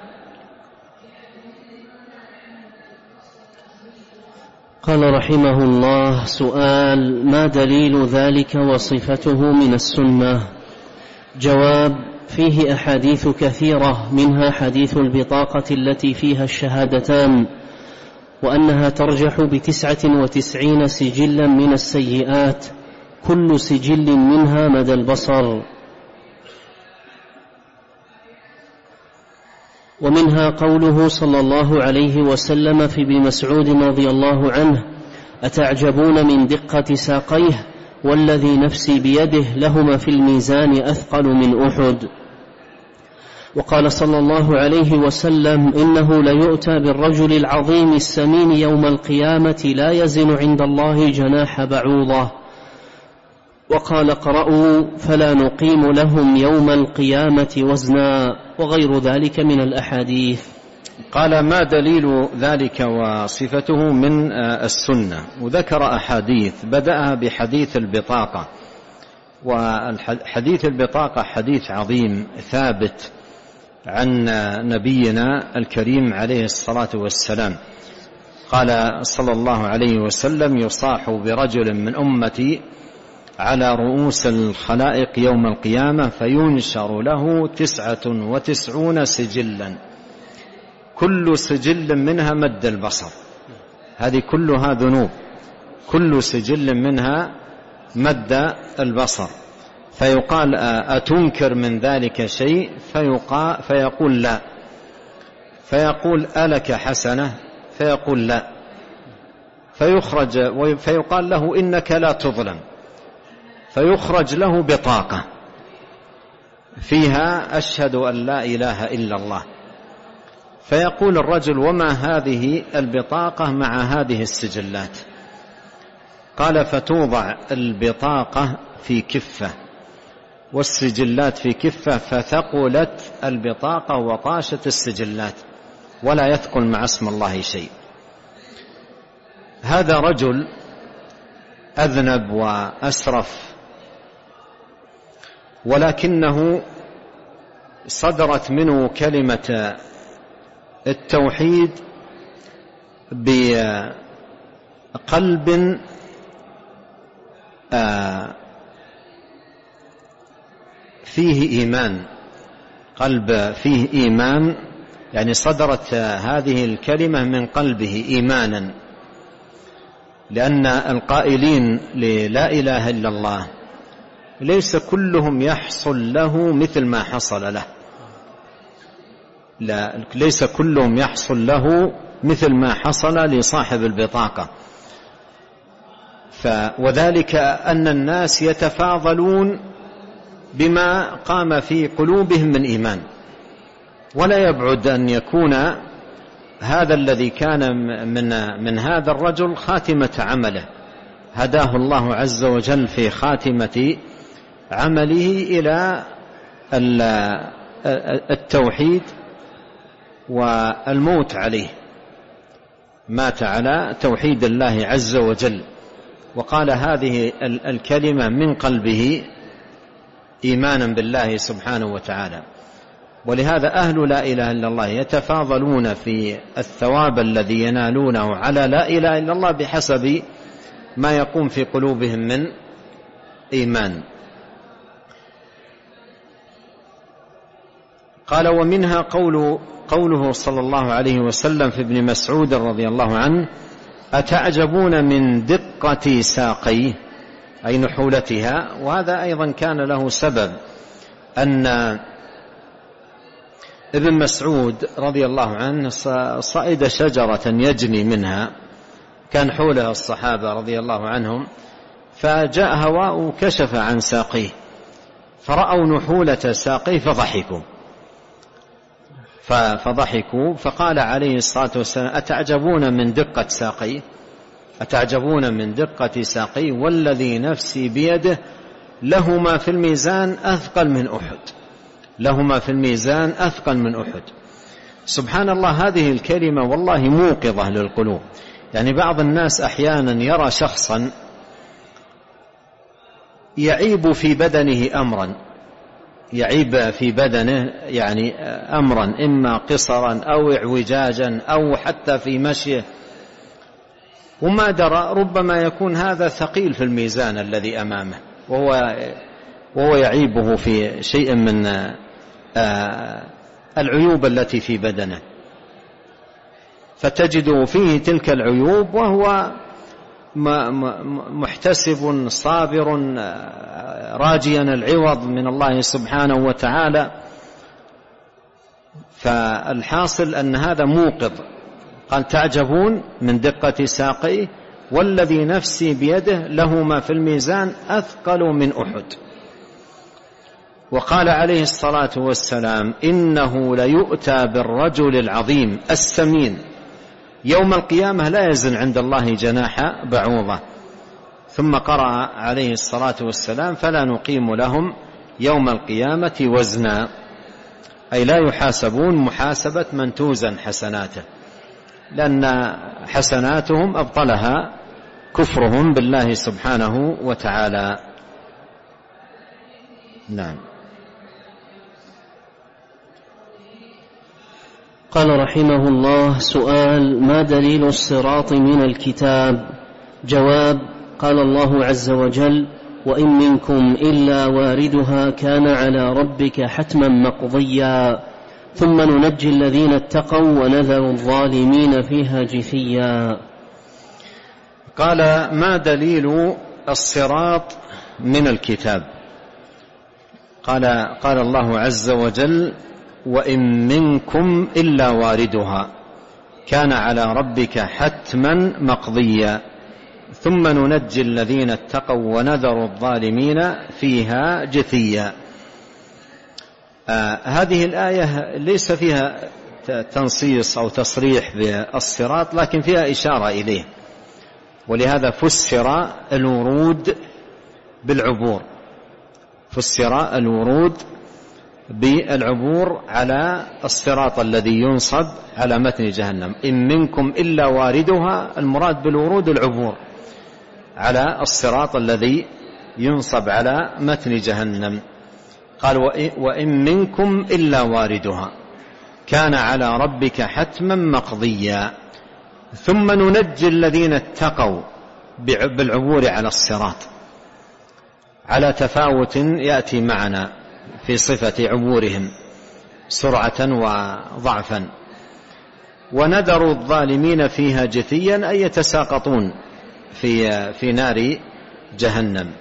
قال رحمه الله: سؤال: ما دليل ذلك وصفته من السنة؟ جواب: فيه أحاديث كثيرة، منها حديث البطاقة التي فيها الشهادتان، وأنها ترجح ب99 سجلا من السيئات، كل سجل منها مدى البصر. ومنها قوله صلى الله عليه وسلم في ابن مسعود رضي الله عنه: أتعجبون من دقة ساقيه، والذي نفسي بيده لهما في الميزان أثقل من أحد. وقال صلى الله عليه وسلم: إنه ليؤتى بالرجل العظيم السمين يوم القيامة لا يزن عند الله جناح بعوضة. وقال: اقرأوا فلا نقيم لهم يوم القيامة وزنا، وغير ذلك من الأحاديث. قال: ما دليل ذلك وصفته من السنة؟ وذكر أحاديث، بدأها بحديث البطاقة. والحديث البطاقة حديث عظيم ثابت عن نبينا الكريم عليه الصلاة والسلام. قال صلى الله عليه وسلم: يصاح برجل من أمتي على رؤوس الخلائق يوم القيامة فينشر له 99 سجلا، كل سجل منها مد البصر. هذه كلها ذنوب، كل سجل منها مد البصر. فيقال: أتنكر من ذلك شيء؟ فيقول: لا. فيقول: ألك حسنة؟ فيقول: لا. فيخرج فيقال له: إنك لا تظلم. فيخرج له بطاقة فيها: أشهد أن لا إله إلا الله. فيقول الرجل: وما هذه البطاقة مع هذه السجلات؟ قال: فتوضع البطاقة في كفة والسجلات في كفة، فثقلت البطاقة وطاشت السجلات، ولا يثقل مع اسم الله شيء. هذا رجل أذنب وأسرف، ولكنه صدرت منه كلمة التوحيد بقلب فيه إيمان، قلب فيه إيمان، يعني صدرت هذه الكلمة من قلبه إيمانا. لأن القائلين للا إله إلا الله ليس كلهم يحصل له مثل ما حصل له، ليس كلهم يحصل له مثل ما حصل لصاحب البطاقة. وذلك أن الناس يتفاضلون بما قام في قلوبهم من إيمان، ولا يبعد أن يكون هذا الذي كان من هذا الرجل خاتمة عمله، هداه الله عز وجل في خاتمة عمله إلى التوحيد والموت عليه، مات على توحيد الله عز وجل، وقال هذه الكلمة من قلبه إيمانا بالله سبحانه وتعالى. ولهذا أهل لا إله إلا الله يتفاضلون في الثواب الذي ينالونه على لا إله إلا الله بحسب ما يقوم في قلوبهم من إيمان. قال: ومنها قوله صلى الله عليه وسلم في ابن مسعود رضي الله عنه: أتعجبون من دقة ساقيه، أي نحولتها. وهذا أيضا كان له سبب، أن ابن مسعود رضي الله عنه صعد شجرة يجني منها، كان حولها الصحابة رضي الله عنهم، فجاء هواء كشف عن ساقيه، فرأوا نحولة ساقيه فضحكوا، فقال عليه الصلاة والسلام: أتعجبون من دقة ساقيه، أتعجبون من دقة ساقيه، والذي نفسي بيده لهما في الميزان أثقل من أحد، لهما في الميزان أثقل من أحد. سبحان الله، هذه الكلمة والله موقظة للقلوب. يعني بعض الناس أحيانا يرى شخصا يعيب في بدنه أمرا، يعيب في بدنه يعني أمرا، إما قصرا أو اعوجاجا أو حتى في مشيه، وما درى ربما يكون هذا ثقيل في الميزان الذي أمامه، وهو يعيبه في شيء من العيوب التي في بدنه، فتجد فيه تلك العيوب وهو محتسب صابر راجيا العوض من الله سبحانه وتعالى. فالحاصل أن هذا موقظ. قال: تعجبون من دقة ساقيه، والذي نفسي بيده لهما في الميزان أثقل من أحد. وقال عليه الصلاة والسلام: إنه ليؤتى بالرجل العظيم السمين يوم القيامة لا يزن عند الله جناح بعوضة. ثم قرأ عليه الصلاة والسلام: فلا نقيم لهم يوم القيامة وزنا، أي لا يحاسبون محاسبة من توزن حسناته، لأن حسناتهم أبطلها كفرهم بالله سبحانه وتعالى. نعم. قال رحمه الله: سؤال: ما دليل الصراط من الكتاب؟ جواب: قال الله عز وجل: وإن منكم إلا واردها كان على ربك حتما مقضيا ثم ننجي الذين اتقوا ونذر الظالمين فيها جثيا. قال: ما دليل الصراط من الكتاب؟ قال الله عز وجل: وإن منكم إلا واردها كان على ربك حتما مقضيا ثم ننجي الذين اتقوا ونذر الظالمين فيها جثيا. هذه الآية ليس فيها تنصيص أو تصريح بالصراط، لكن فيها إشارة إليه، ولهذا فسر الورود بالعبور، فسر الورود بالعبور على الصراط الذي ينصب على متن جهنم. إن منكم إلا واردها، المراد بالورود العبور على الصراط الذي ينصب على متن جهنم. قال: وإن منكم إلا واردها كان على ربك حتما مقضيا ثم ننجي الذين اتقوا بالعبور على الصراط، على تفاوت يأتي معنا في صفة عبورهم سرعة وضعفا. ونذر الظالمين فيها جثيا، أي يتساقطون في نار جهنم.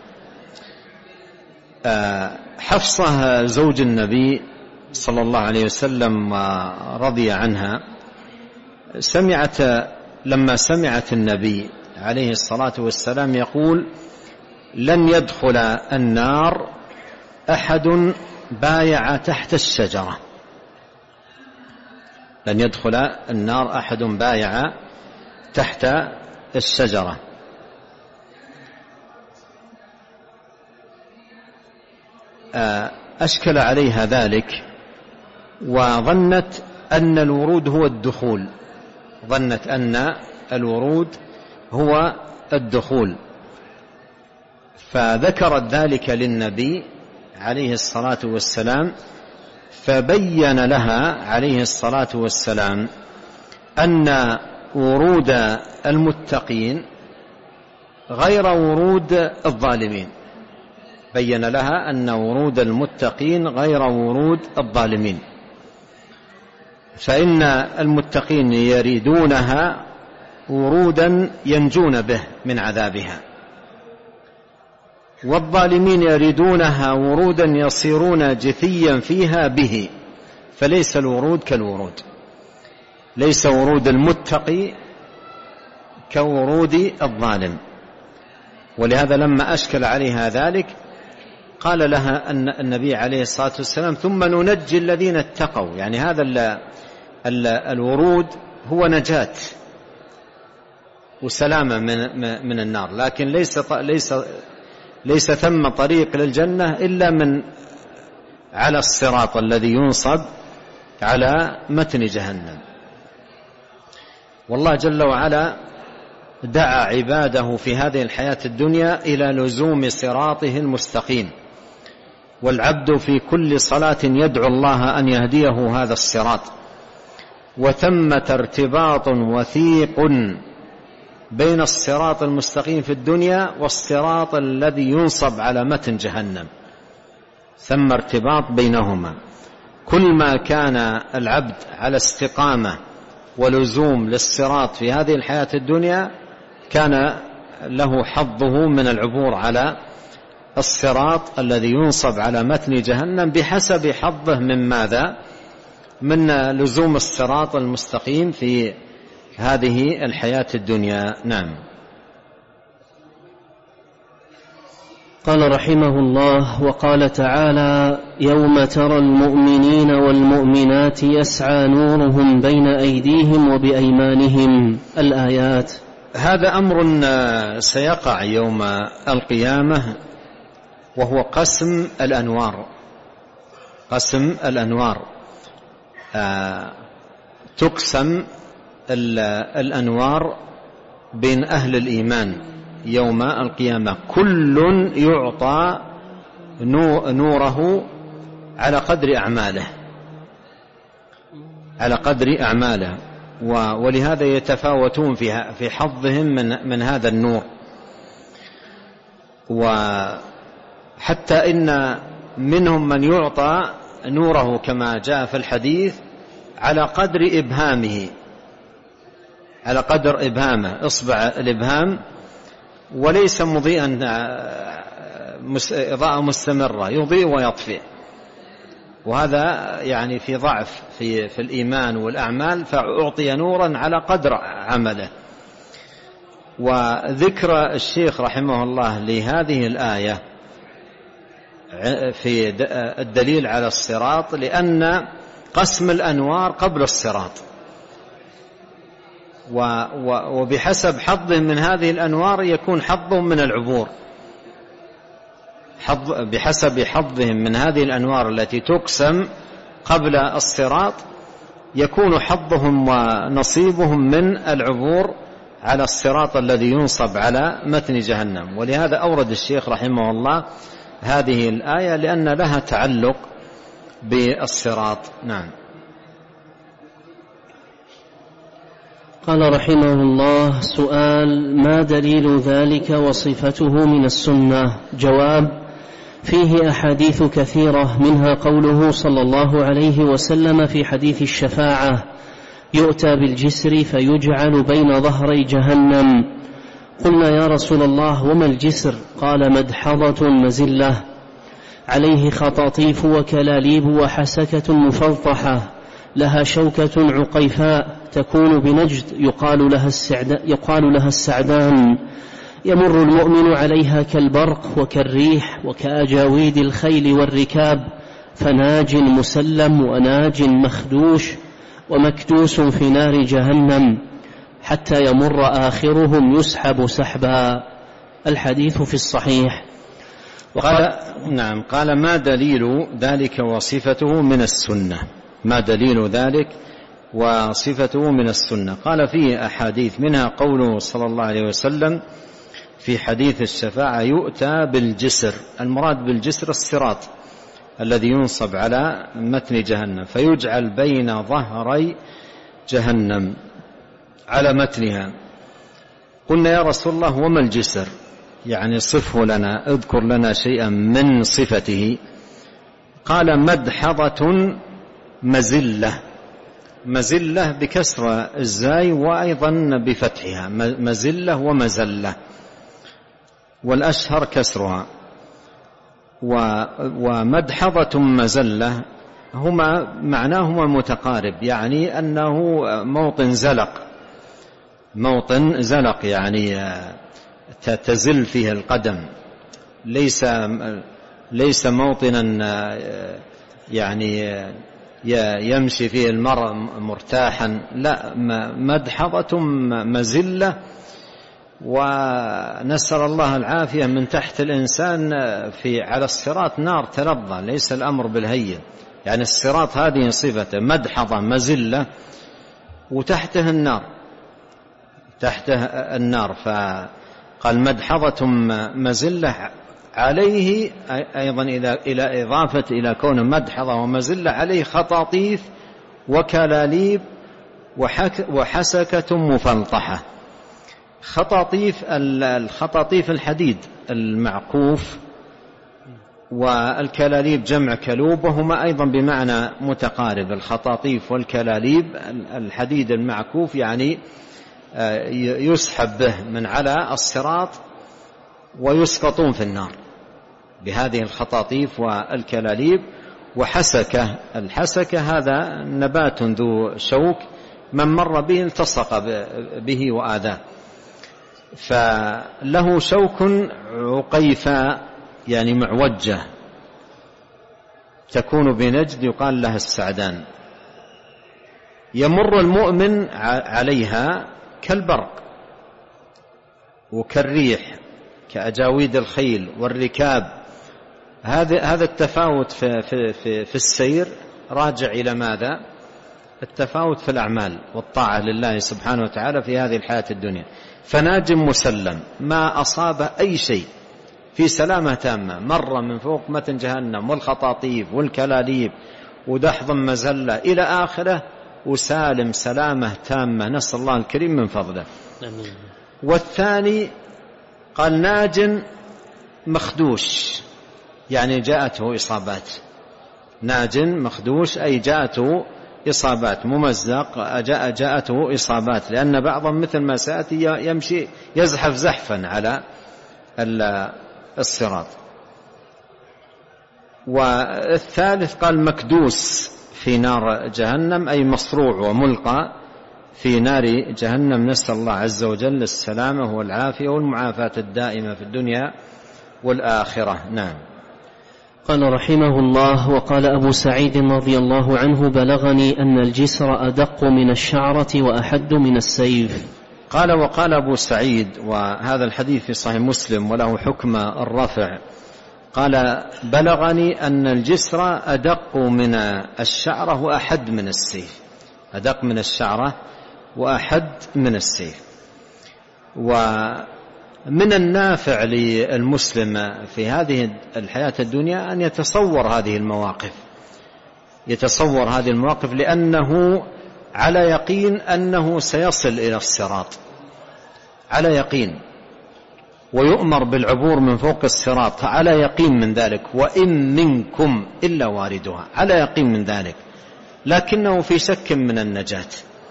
حفصة زوج النبي صلى الله عليه وسلم رضي عنها لما سمعت النبي عليه الصلاة والسلام يقول: لن يدخل النار أحد بايع تحت الشجرة، لن يدخل النار أحد بايع تحت الشجرة. أشكل عليها ذلك وظنت أن الورود هو الدخول، ظنت أن الورود هو الدخول، فذكرت ذلك للنبي عليه الصلاة والسلام، فبين لها عليه الصلاة والسلام أن ورود المتقين غير ورود الظالمين، بين لها أن ورود المتقين غير ورود الظالمين، فإن المتقين يريدونها ورودا ينجون به من عذابها، والظالمين يريدونها ورودا يصيرون جثيا فيها به، فليس الورود كالورود، ليس ورود المتقي كورود الظالم. ولهذا لما أشكل عليها ذلك قال لها أن النبي عليه الصلاة والسلام ثم ننجي الذين اتقوا، يعني هذا الورود هو نجاة وسلامة من النار، لكن ليس ثم طريق للجنة إلا من على الصراط الذي ينصب على متن جهنم. والله جل وعلا دعا عباده في هذه الحياة الدنيا إلى لزوم صراطه المستقيم، والعبد في كل صلاة يدعو الله أن يهديه هذا الصراط، وثمة ارتباط وثيق بين الصراط المستقيم في الدنيا والصراط الذي ينصب على متن جهنم، ثم ارتباط بينهما. كل ما كان العبد على استقامة ولزوم للصراط في هذه الحياة الدنيا كان له حظه من العبور على الصراط الذي ينصب على متن جهنم بحسب حظه من ماذا؟ من لزوم الصراط المستقيم في هذه الحياة الدنيا. نعم. قال رحمه الله: وقال تعالى: يوم ترى المؤمنين والمؤمنات يسعى نورهم بين أيديهم وبأيمانهم، الآيات. هذا أمر سيقع يوم القيامة، وهو قسم الأنوار. قسم الأنوار، تقسم الأنوار بين أهل الإيمان يوم القيامة، كل يعطى نوره على قدر أعماله، على قدر أعماله، ولهذا يتفاوتون في حظهم من هذا النور. وحتى إن منهم من يعطى نوره كما جاء في الحديث على قدر إبهامه، على قدر إبهامه، إصبع الإبهام، وليس مضيئا إضاءة مستمرة، يضيء ويطفئ، وهذا يعني في ضعف في الإيمان والأعمال، فأعطي نورا على قدر عمله. وذكر الشيخ رحمه الله لهذه الآية في الدليل على الصراط، لأن قسم الأنوار قبل الصراط، وبحسب حظهم من هذه الأنوار يكون حظهم من العبور، بحسب حظهم من هذه الأنوار التي تقسم قبل الصراط يكون حظهم ونصيبهم من العبور على الصراط الذي ينصب على متن جهنم. ولهذا أورد الشيخ رحمه الله هذه الآية لأن لها تعلق بالصراط. نعم. قال رحمه الله: سؤال: ما دليل ذلك وصفته من السنة؟ جواب: فيه أحاديث كثيرة، منها قوله صلى الله عليه وسلم في حديث الشفاعة: يؤتى بالجسر فيجعل بين ظهري جهنم. قلنا: يا رسول الله، وما الجسر؟ قال: مدحضة مزلة عليه خطاطيف وكلاليب وحسكة مفلطحة، لها شوكة عقيفاء تكون بنجد يقال لها السعدان، يمر المؤمن عليها كالبرق وكالريح وكأجاويد الخيل والركاب، فناج مسلم وناج مخدوش ومكدوس في نار جهنم، حتى يمر آخرهم يسحب سحبا. الحديث في الصحيح. نعم. قال ما دليل ذلك وصفته من السنة؟ ما دليل ذلك وصفته من السنة؟ قال فيه أحاديث، منها قوله صلى الله عليه وسلم في حديث الشفاعة: يؤتى بالجسر. المراد بالجسر الصراط الذي ينصب على متن جهنم، فيجعل بين ظهري جهنم على متنها. قلنا يا رسول الله وما الجسر؟ يعني صفه لنا، اذكر لنا شيئا من صفته. قال مدحضة مزلة. مزلة بكسر الزاي وأيضا بفتحها، مزلة ومزلة، والأشهر كسرها. ومدحضة مزلة هما معناهما متقارب، يعني أنه موطن زلق يعني تزل فيه القدم، ليس موطنا يعني يمشي فيه المرء مرتاحا، لا، مدحضة مزلة. ونسأل الله العافية، من تحت الإنسان على الصراط نار تلظى، ليس الأمر بالهين، يعني الصراط هذه صفته، مدحضة مزلة وتحته النار، فقال مدحضة مزلة عليه، أيضا إلى إضافة إلى كون مدحضة ومزلة عليه خطاطيف وكلاليب وحسكة مفلطحة. الخطاطيف الحديد المعكوف، والكلاليب جمع كلوب، وهما أيضا بمعنى متقارب. الخطاطيف والكلاليب الحديد المعكوف يعني يسحب به من على الصراط ويسقطون في النار بهذه الخطاطيف والكلاليب. وحسكة، الحسكة هذا نبات ذو شوك، من مر به التصق به وآذاه، فله شوك عقيفة يعني معوجة، تكون بنجد يقال لها السعدان. يمر المؤمن عليها كالبرق وكالريح، كأجاويد الخيل والركاب. هذا التفاوت في السير راجع إلى ماذا؟ التفاوت في الأعمال والطاعة لله سبحانه وتعالى في هذه الحياة الدنيا. فناج مسلم، ما أصاب أي شيء في سلامة تامة، مر من فوق متن جهنم والخطاطيف والكلاليب ودحض مزلة إلى آخره، وسالم سلامة تامة، نسأل الله الكريم من فضله. والثاني قال ناج مخدوش، يعني جاءته إصابات. ناج مخدوش أي جاءته إصابات، ممزق جاءته إصابات، لأن بعضهم مثل ما سأتي يمشي يزحف زحفا على الصراط. والثالث قال مكدوس في نار جهنم، أي مصروع وملقى في نار جهنم، نسأل الله عز وجل السلامة والعافية والمعافاة الدائمة في الدنيا والآخرة. نعم. قال رحمه الله: وقال أبو سعيد رضي الله عنه: بلغني أن الجسر أدق من الشعرة وأحد من السيف. قال وقال أبو سعيد، وهذا الحديث في صحيح مسلم وله حكم الرفع، قال بلغني أن الجسر أدق من الشعرة وأحد من السيف، أدق من الشعرة وأحد من السيف. ومن النافع للمسلم في هذه الحياة الدنيا أن يتصور هذه المواقف، لأنه على يقين أنه سيصل إلى الصراط، على يقين، ويؤمر بالعبور من فوق الصراط على يقين من ذلك، وإن منكم إلا واردها، على يقين من ذلك، لكنه في شك من النجاة،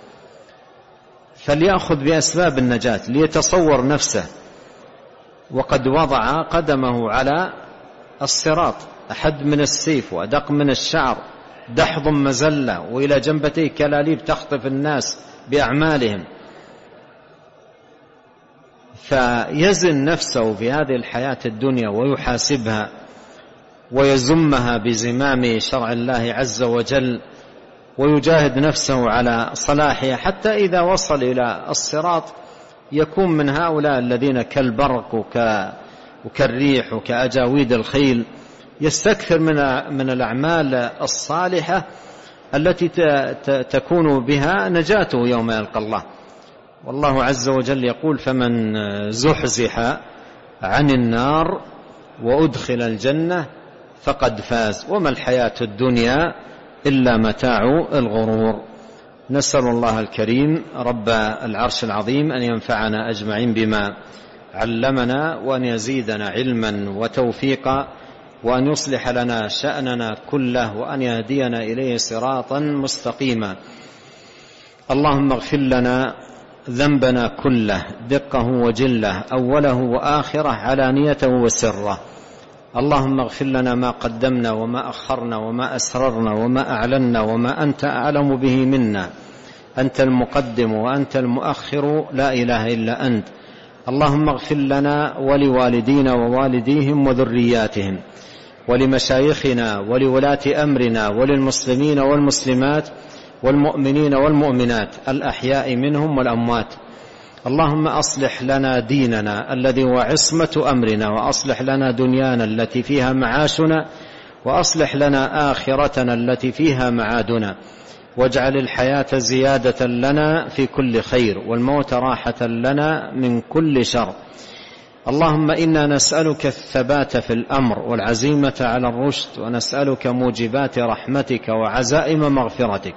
فليأخذ بأسباب النجاة ليتصور نفسه وقد وضع قدمه على الصراط، أحد من السيف وأدق من الشعر، دحض مزلة، وإلى جنبتيه كلاليب تخطف الناس بأعمالهم. فيزن نفسه في هذه الحياة الدنيا ويحاسبها ويزمها بزمام شرع الله عز وجل، ويجاهد نفسه على صلاحها، حتى إذا وصل إلى الصراط يكون من هؤلاء الذين كالبرق وكالريح وكأجاويد الخيل، يستكثر من الأعمال الصالحة التي تكون بها نجاته يوم يلقى الله. والله عز وجل يقول: فمن زحزح عن النار وأدخل الجنة فقد فاز وما الحياة الدنيا إلا متاع الغرور. نسأل الله الكريم رب العرش العظيم أن ينفعنا أجمعين بما علمنا، وأن يزيدنا علما وتوفيقا، وأن يصلح لنا شأننا كله، وأن يهدينا إليه صراطا مستقيما. اللهم اغفر لنا ذنبنا كله دقه وجله، أوله وآخره، علانيته وسره. اللهم اغفر لنا ما قدمنا وما أخرنا وما أسررنا وما أعلنا وما أنت أعلم به منا. أنت المقدم وأنت المؤخر، لا إله إلا أنت. اللهم اغفر لنا ولوالدينا ووالديهم وذرياتهم، ولمشايخنا ولولاة أمرنا، وللمسلمين والمسلمات والمؤمنين والمؤمنات الأحياء منهم والأموات. اللهم أصلح لنا ديننا الذي هو عصمة أمرنا، وأصلح لنا دنيانا التي فيها معاشنا، وأصلح لنا آخرتنا التي فيها معادنا، واجعل الحياة زيادة لنا في كل خير، والموت راحة لنا من كل شر. اللهم إنا نسألك الثبات في الأمر والعزيمة على الرشد، ونسألك موجبات رحمتك وعزائم مغفرتك،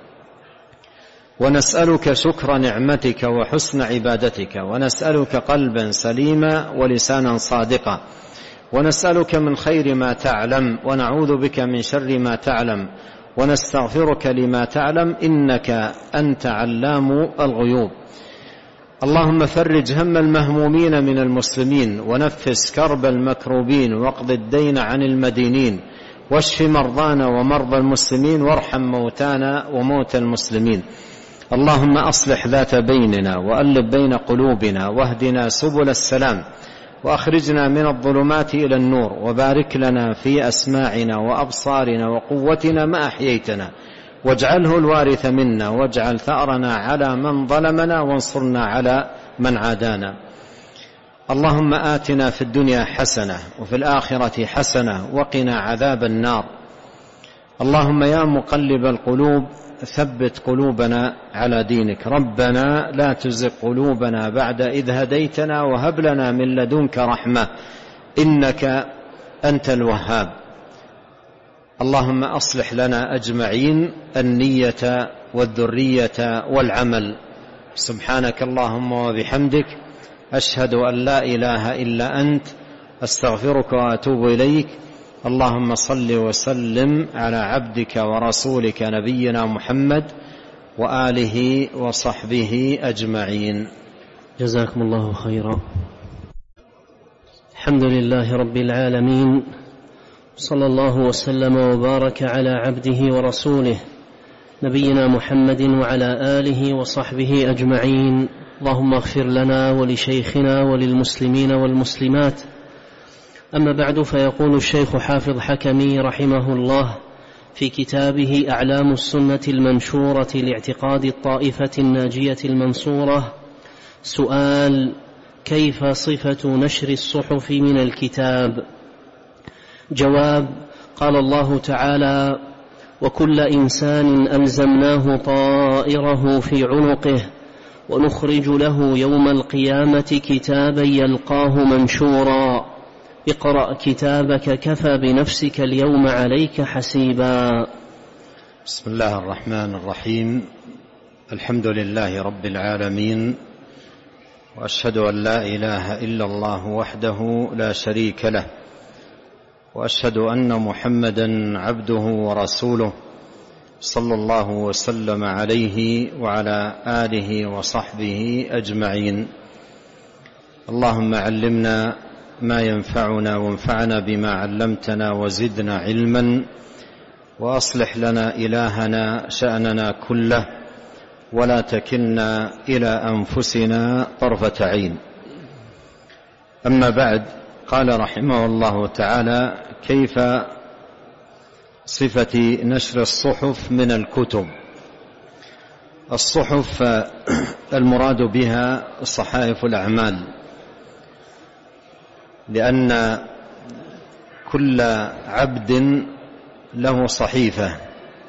ونسألك شكر نعمتك وحسن عبادتك، ونسألك قلبا سليما ولسانا صادقا، ونسألك من خير ما تعلم، ونعوذ بك من شر ما تعلم، ونستغفرك لما تعلم، إنك أنت علام الغيوب. اللهم فرج هم المهمومين من المسلمين، ونفس كرب المكروبين، واقض الدين عن المدينين، واشف مرضانا ومرضى المسلمين، وارحم موتانا وموتى المسلمين. اللهم أصلح ذات بيننا، وألف بين قلوبنا، واهدنا سبل السلام، وأخرجنا من الظلمات إلى النور، وبارك لنا في أسماعنا وأبصارنا وقوتنا ما أحييتنا، واجعله الوارث منا، واجعل ثأرنا على من ظلمنا، وانصرنا على من عادانا. اللهم آتنا في الدنيا حسنة، وفي الآخرة حسنة، وقنا عذاب النار. اللهم يا مقلب القلوب ثبت قلوبنا على دينك. ربنا لا تزغ قلوبنا بعد إذ هديتنا، وهب لنا من لدنك رحمة، إنك أنت الوهاب. اللهم أصلح لنا أجمعين النية والذرية والعمل. سبحانك اللهم وبحمدك، أشهد أن لا إله إلا أنت، أستغفرك وأتوب إليك. اللهم صل وسلم على عبدك ورسولك نبينا محمد وآله وصحبه أجمعين. جزاكم الله خيرا. الحمد لله رب العالمين، صلى الله وسلم وبارك على عبده ورسوله نبينا محمد وعلى آله وصحبه أجمعين. اللهم اغفر لنا ولشيخنا وللمسلمين والمسلمات. أما بعد، فيقول الشيخ حافظ حكمي رحمه الله في كتابه أعلام السنة المنشورة لاعتقاد الطائفة الناجية المنصورة: سؤال: كيف صفة نشر الصحف من الكتاب؟ جواب: قال الله تعالى: وكل إنسان ألزمناه طائره في عنقه ونخرج له يوم القيامة كتابا يلقاه منشورا. اقرأ كتابك كفى بنفسك اليوم عليك حسيبا. بسم الله الرحمن الرحيم. الحمد لله رب العالمين، وأشهد أن لا إله إلا الله وحده لا شريك له، وأشهد أن محمدا عبده ورسوله، صلى الله وسلم عليه وعلى آله وصحبه أجمعين. اللهم علمنا ما ينفعنا، وانفعنا بما علمتنا، وزدنا علما، وأصلح لنا إلهنا شأننا كله، ولا تكلنا إلى أنفسنا طرفة عين. أما بعد، قال رحمه الله تعالى: كيف صفة نشر الصحف من الكتب؟ الصحف المراد بها صحائف الأعمال، لأن كل عبد له صحيفة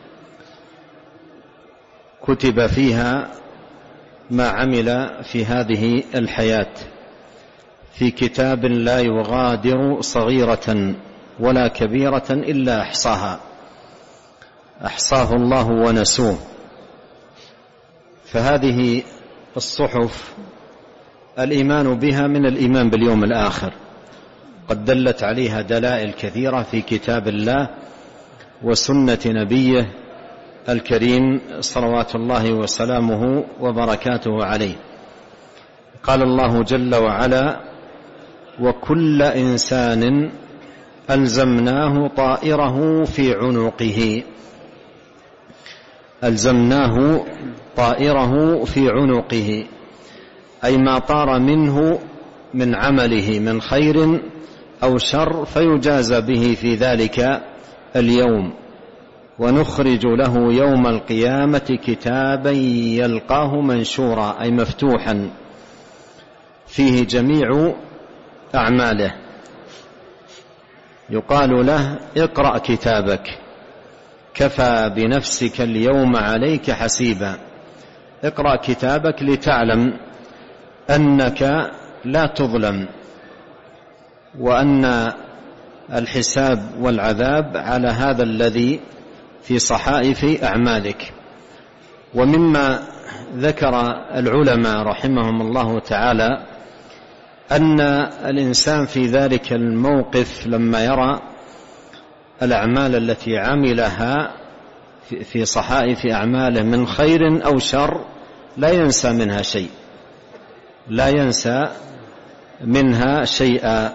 كتب فيها ما عمل في هذه الحياة، في كتاب لا يغادر صغيرة ولا كبيرة إلا أحصاه الله ونسوه. فهذه الصحف الإيمان بها من الإيمان باليوم الآخر، قد دلت عليها دلائل كثيرة في كتاب الله وسنة نبيه الكريم صلوات الله وسلامه وبركاته عليه. قال الله جل وعلا: وكل إنسان ألزمناه طائره في عنقه. ألزمناه طائره في عنقه، أي ما طار منه من عمله من خير أو شر فيجازى به في ذلك اليوم. ونخرج له يوم القيامة كتابا يلقاه منشورا، أي مفتوحا فيه جميع أعماله. يقال له: اقرأ كتابك كفى بنفسك اليوم عليك حسيبا. اقرأ كتابك لتعلم أنك لا تظلم، وأن الحساب والعذاب على هذا الذي في صحائف أعمالك. ومما ذكر العلماء رحمهم الله تعالى أن الإنسان في ذلك الموقف لما يرى الأعمال التي عملها في صحائف أعماله من خير أو شر لا ينسى منها شيء، لا ينسى منها شيئا،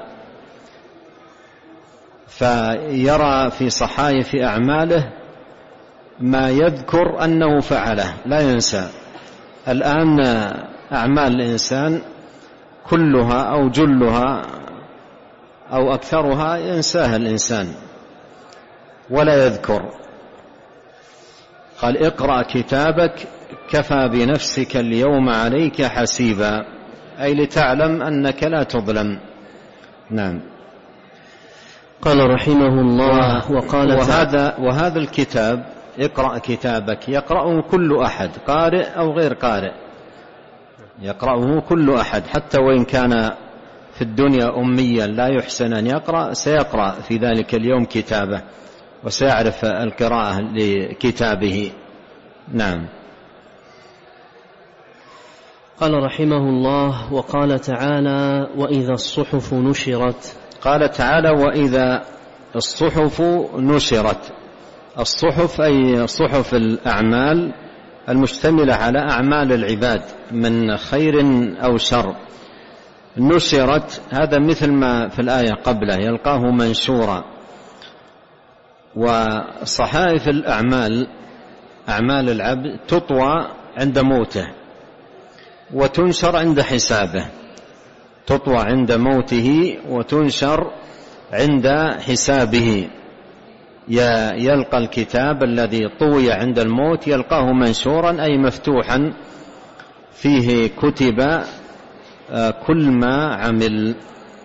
فيرى في صحائف أعماله ما يذكر أنه فعله لا ينسى. الآن أعمال الإنسان كلها أو جلها أو أكثرها ينساها الإنسان ولا يذكر. قال: اقرأ كتابك كفى بنفسك اليوم عليك حسيبا، أي لتعلم أنك لا تظلم. نعم. قال رحمه الله: وهذا الكتاب اقرأ كتابك يقرأه كل أحد، قارئ أو غير قارئ، يقرأه كل أحد، حتى وإن كان في الدنيا أميا لا يحسن أن يقرأ، سيقرأ في ذلك اليوم كتابه وسيعرف القراءة لكتابه. نعم. قال رحمه الله: وقال تعالى: وإذا الصحف نشرت. قال تعالى: وإذا الصحف نشرت. الصحف أي صحف الأعمال المشتملة على أعمال العباد من خير أو شر. نشرت هذا مثل ما في الآية قبله: يلقاه منشورا. وصحائف الأعمال أعمال العبد تطوى عند موته وتنشر عند حسابه، تطوى عند موته وتنشر عند حسابه. يلقى الكتاب الذي طوي عند الموت يلقاه منشورا، أي مفتوحا فيه كتب كل ما عمل.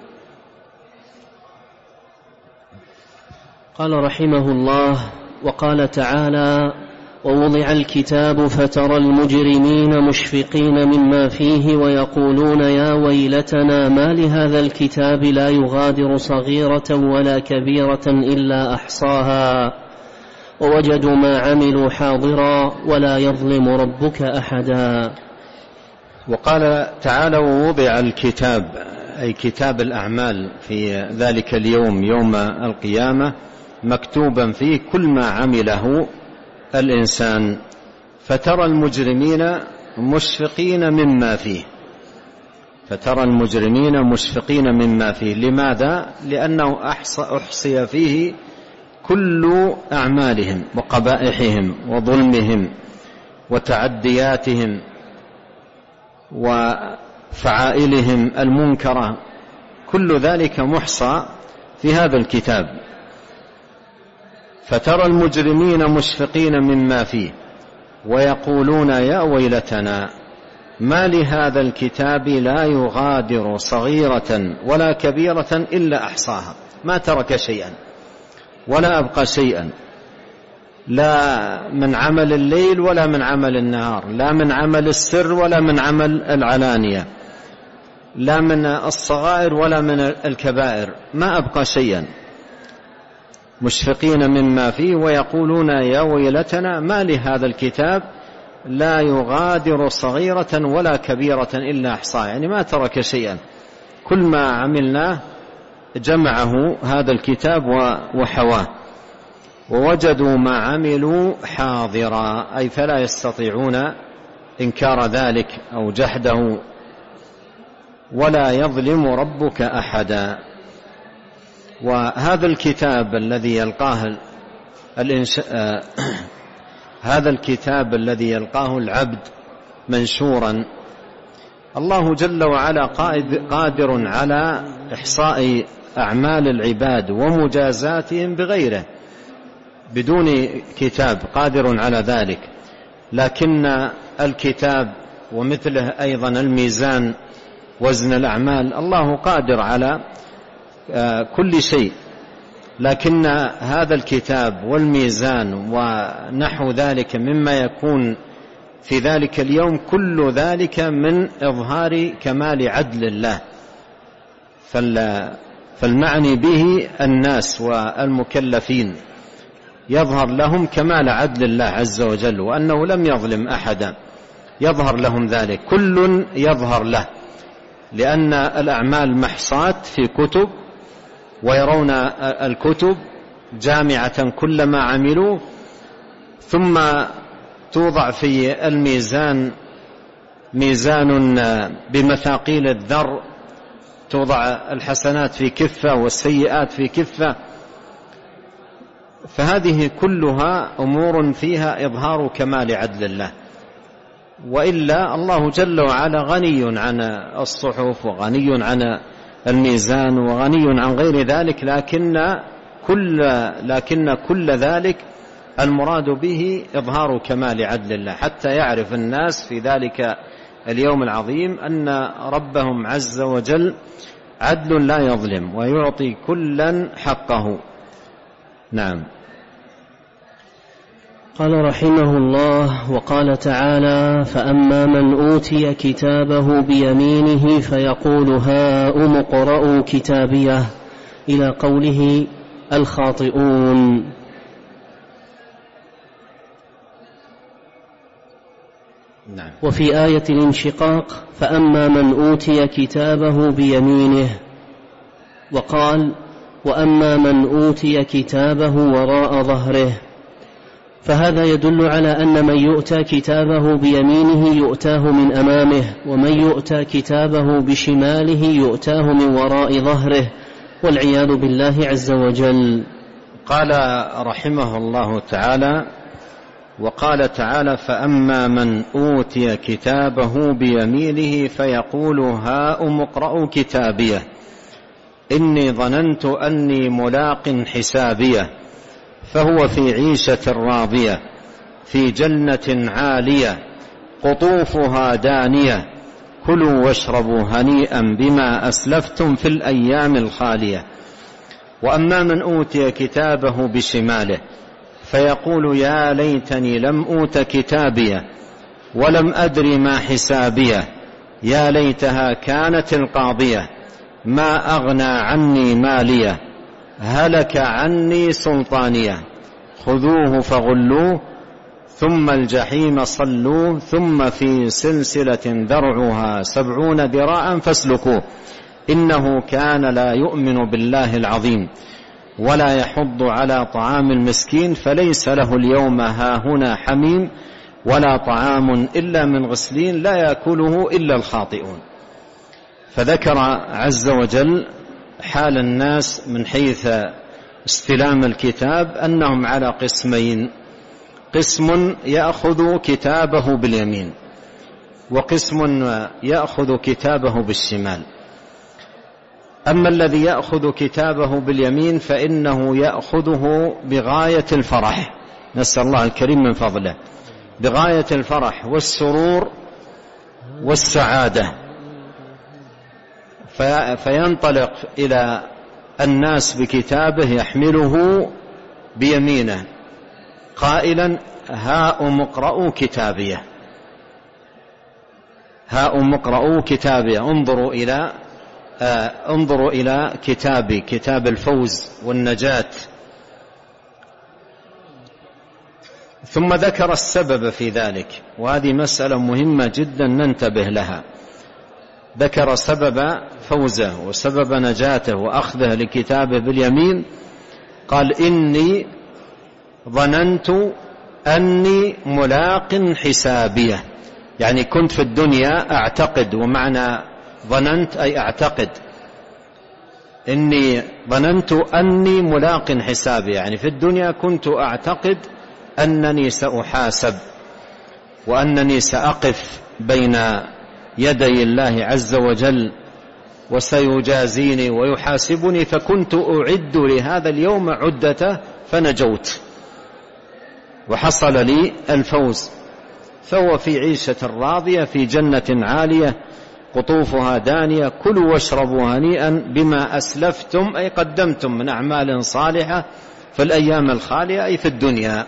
قال رحمه الله: وقال تعالى: ووضع الكتاب فترى المجرمين مشفقين مما فيه ويقولون يا ويلتنا ما لهذا الكتاب لا يغادر صغيرة ولا كبيرة إلا أحصاها ووجدوا ما عملوا حاضرا ولا يظلم ربك أحدا. وقال تعالى: ووضع الكتاب، أي كتاب الأعمال في ذلك اليوم يوم القيامة، مكتوبا فيه كل ما عمله الإنسان. فترى المجرمين مشفقين مما فيه، فترى المجرمين مشفقين مما فيه. لماذا؟ لأنه أحصي فيه كل أعمالهم وقبائحهم وظلمهم وتعدياتهم وفعائلهم المنكرة، كل ذلك محصى في هذا الكتاب. فترى المجرمين مشفقين مما فيه ويقولون يا ويلتنا ما لهذا الكتاب لا يغادر صغيرة ولا كبيرة إلا أحصاها. ما ترك شيئا ولا أبقى شيئا، لا من عمل الليل ولا من عمل النهار، لا من عمل السر ولا من عمل العلانية، لا من الصغائر ولا من الكبائر، ما أبقى شيئا. مشفقين مما فيه ويقولون يا ويلتنا ما لهذا الكتاب لا يغادر صغيرة ولا كبيرة إلا أحصاها، يعني ما ترك شيئا، كل ما عملناه جمعه هذا الكتاب وحواه. ووجدوا ما عملوا حاضرا، أي فلا يستطيعون إنكار ذلك أو جحده. ولا يظلم ربك أحدا. وهذا الكتاب الذي يلقاه هذا الكتاب الذي يلقاه العبد منشورا، الله جل وعلا قادر على إحصاء أعمال العباد ومجازاتهم بغيره بدون كتاب، قادر على ذلك. لكن الكتاب ومثله أيضا الميزان وزن الأعمال، الله قادر على كل شيء، لكن هذا الكتاب والميزان ونحو ذلك مما يكون في ذلك اليوم كل ذلك من إظهار كمال عدل الله. فالمعني به الناس والمكلفين يظهر لهم كمال عدل الله عز وجل، وأنه لم يظلم أحدا، يظهر لهم ذلك، كل يظهر له، لأن الأعمال محصاة في كتب، ويرون الكتب جامعة كل ما عملوا، ثم توضع في الميزان ميزان بمثاقيل الذر، توضع الحسنات في كفة والسيئات في كفة. فهذه كلها أمور فيها إظهار كمال عدل الله، وإلا الله جل وعلا غني عن الصحف وغني عن الميزان وغني عن غير ذلك، لكن كل ذلك المراد به إظهار كمال عدل الله، حتى يعرف الناس في ذلك اليوم العظيم أن ربهم عز وجل عدل لا يظلم ويعطي كلا حقه. نعم. قال رحمه الله: وقال تعالى: فأما من أوتي كتابه بيمينه فيقول هاؤم اقرءوا كتابيه، إلى قوله الخاطئون. نعم. وفي آية الانشقاق: فأما من أوتي كتابه بيمينه، وقال: وأما من أوتي كتابه وراء ظهره. فهذا يدل على أن من يؤتى كتابه بيمينه يؤتاه من أمامه، ومن يؤتى كتابه بشماله يؤتاه من وراء ظهره، والعياذ بالله عز وجل. قال رحمه الله تعالى: وقال تعالى: فأما من أوتي كتابه بيمينه فيقول هاؤم اقرءوا كتابيه إني ظننت أني ملاق حسابيه، فهو في عيشة راضية في جنة عالية قطوفها دانية كلوا واشربوا هنيئا بما أسلفتم في الأيام الخالية. وأما من أوتي كتابه بشماله فيقول يا ليتني لم أوت كتابيه ولم أدر ما حسابيه، يا ليتها كانت القاضية ما أغنى عني ماليه، هلك عني سلطانيه، خذوه فغلوه ثم الجحيم صلوه ثم في سلسلة ذرعها 70 ذراعا فاسلكوه، إنه كان لا يؤمن بالله العظيم ولا يحض على طعام المسكين، فليس له اليوم هاهنا حميم ولا طعام إلا من غسلين لا يأكله إلا الخاطئون. فذكر عز وجل حال الناس من حيث استلام الكتاب أنهم على قسمين: قسم يأخذ كتابه باليمين، وقسم يأخذ كتابه بالشمال. أما الذي يأخذ كتابه باليمين فإنه يأخذه بغاية الفرح، نسأل الله الكريم من فضله، بغاية الفرح والسرور والسعادة، فينطلق إلى الناس بكتابه يحمله بيمينه قائلا: هاؤم اقرءوا كتابيه، هاؤم اقرءوا كتابيه، انظروا إلى كتابي، كتاب الفوز والنجاة. ثم ذكر السبب في ذلك، وهذه مسألة مهمة جدا ننتبه لها. ذكر سبب فوزه وسبب نجاته وأخذه لكتابه باليمين. قال: إني ظننت أني ملاق حسابيه، يعني كنت في الدنيا أعتقد، ومعنى ظننت أي أعتقد، إني ظننت أني ملاق حسابي، يعني في الدنيا كنت أعتقد أنني سأحاسب وأنني سأقف بين يدي الله عز وجل وسيجازيني ويحاسبني، فكنت أعد لهذا اليوم عدته فنجوت وحصل لي الفوز. فهو في عيشة راضية في جنة عالية قطوفها دانية، كلوا واشربوا هنيئا بما أسلفتم أي قدمتم من أعمال صالحة في الأيام الخالية أي في الدنيا.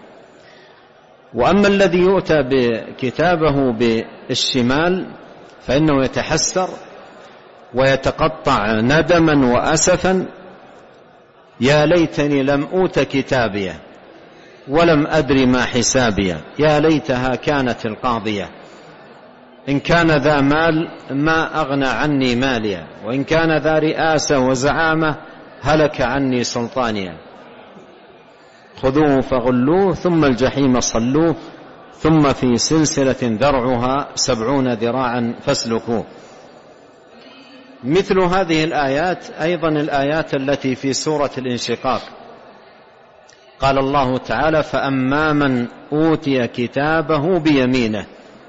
وأما الذي يؤتى بكتابه بالشمال فإنه يتحسر ويتقطع ندما وأسفا: يا ليتني لم أوت كتابيه ولم أدر ما حسابيه، يا ليتها كانت القاضية، إن كان ذا مال ما أغنى عني ماليا، وإن كان ذا رئاسة وزعامة هلك عني سلطانيا، خذوه فغلوه ثم الجحيم صلوه ثم في سلسلة ذرعها 70 ذراعا فاسلكوه. مثل هذه الآيات أيضا الآيات التي في سورة الانشقاق، قال الله تعالى: فأما من أوتي كتابه بيمينه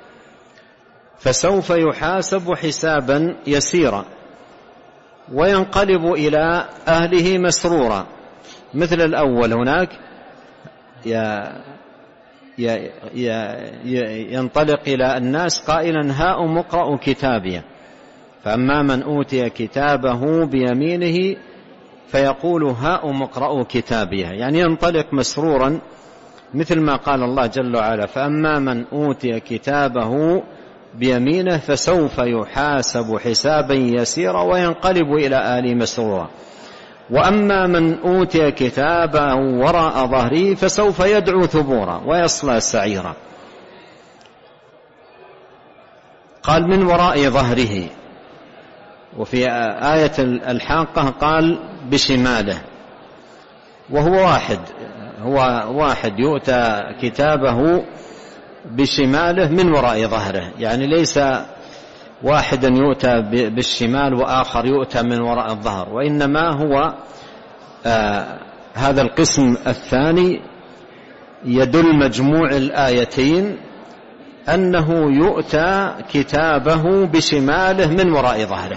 فسوف يحاسب حسابا يسيرا وينقلب إلى أهله مسرورا. مثل الأول هناك ينطلق إلى الناس قائلا: هاؤم اقرءوا كتابيه. فأما من أوتي كتابه بيمينه فيقول: هاؤم اقرءوا كتابيه، يعني ينطلق مسرورا، مثل ما قال الله جل وعلا: فأما من أوتي كتابه بيمينه فسوف يحاسب حسابا يسيرا وينقلب إلى أهله مسرورا. وأما من أوتي كتابه وراء ظهره فسوف يدعو ثبورا ويصلى سعيرا. قال: من وراء ظهره. وفي آية الحاقة قال: بشماله. وهو واحد يؤتى كتابه بشماله من وراء ظهره، يعني ليس واحدا يؤتى بالشمال وآخر يؤتى من وراء الظهر، وإنما هو هذا القسم الثاني يدل مجموع الآيتين أنه يؤتى كتابه بشماله من وراء ظهره.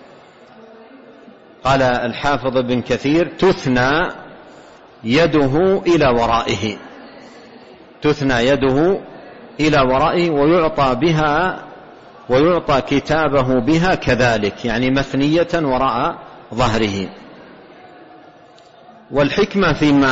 قال الحافظ ابن كثير: تثنى يده إلى ورائه، تثنى يده إلى ورائه ويعطى كتابه بها كذلك، يعني مثنية وراء ظهره. والحكمة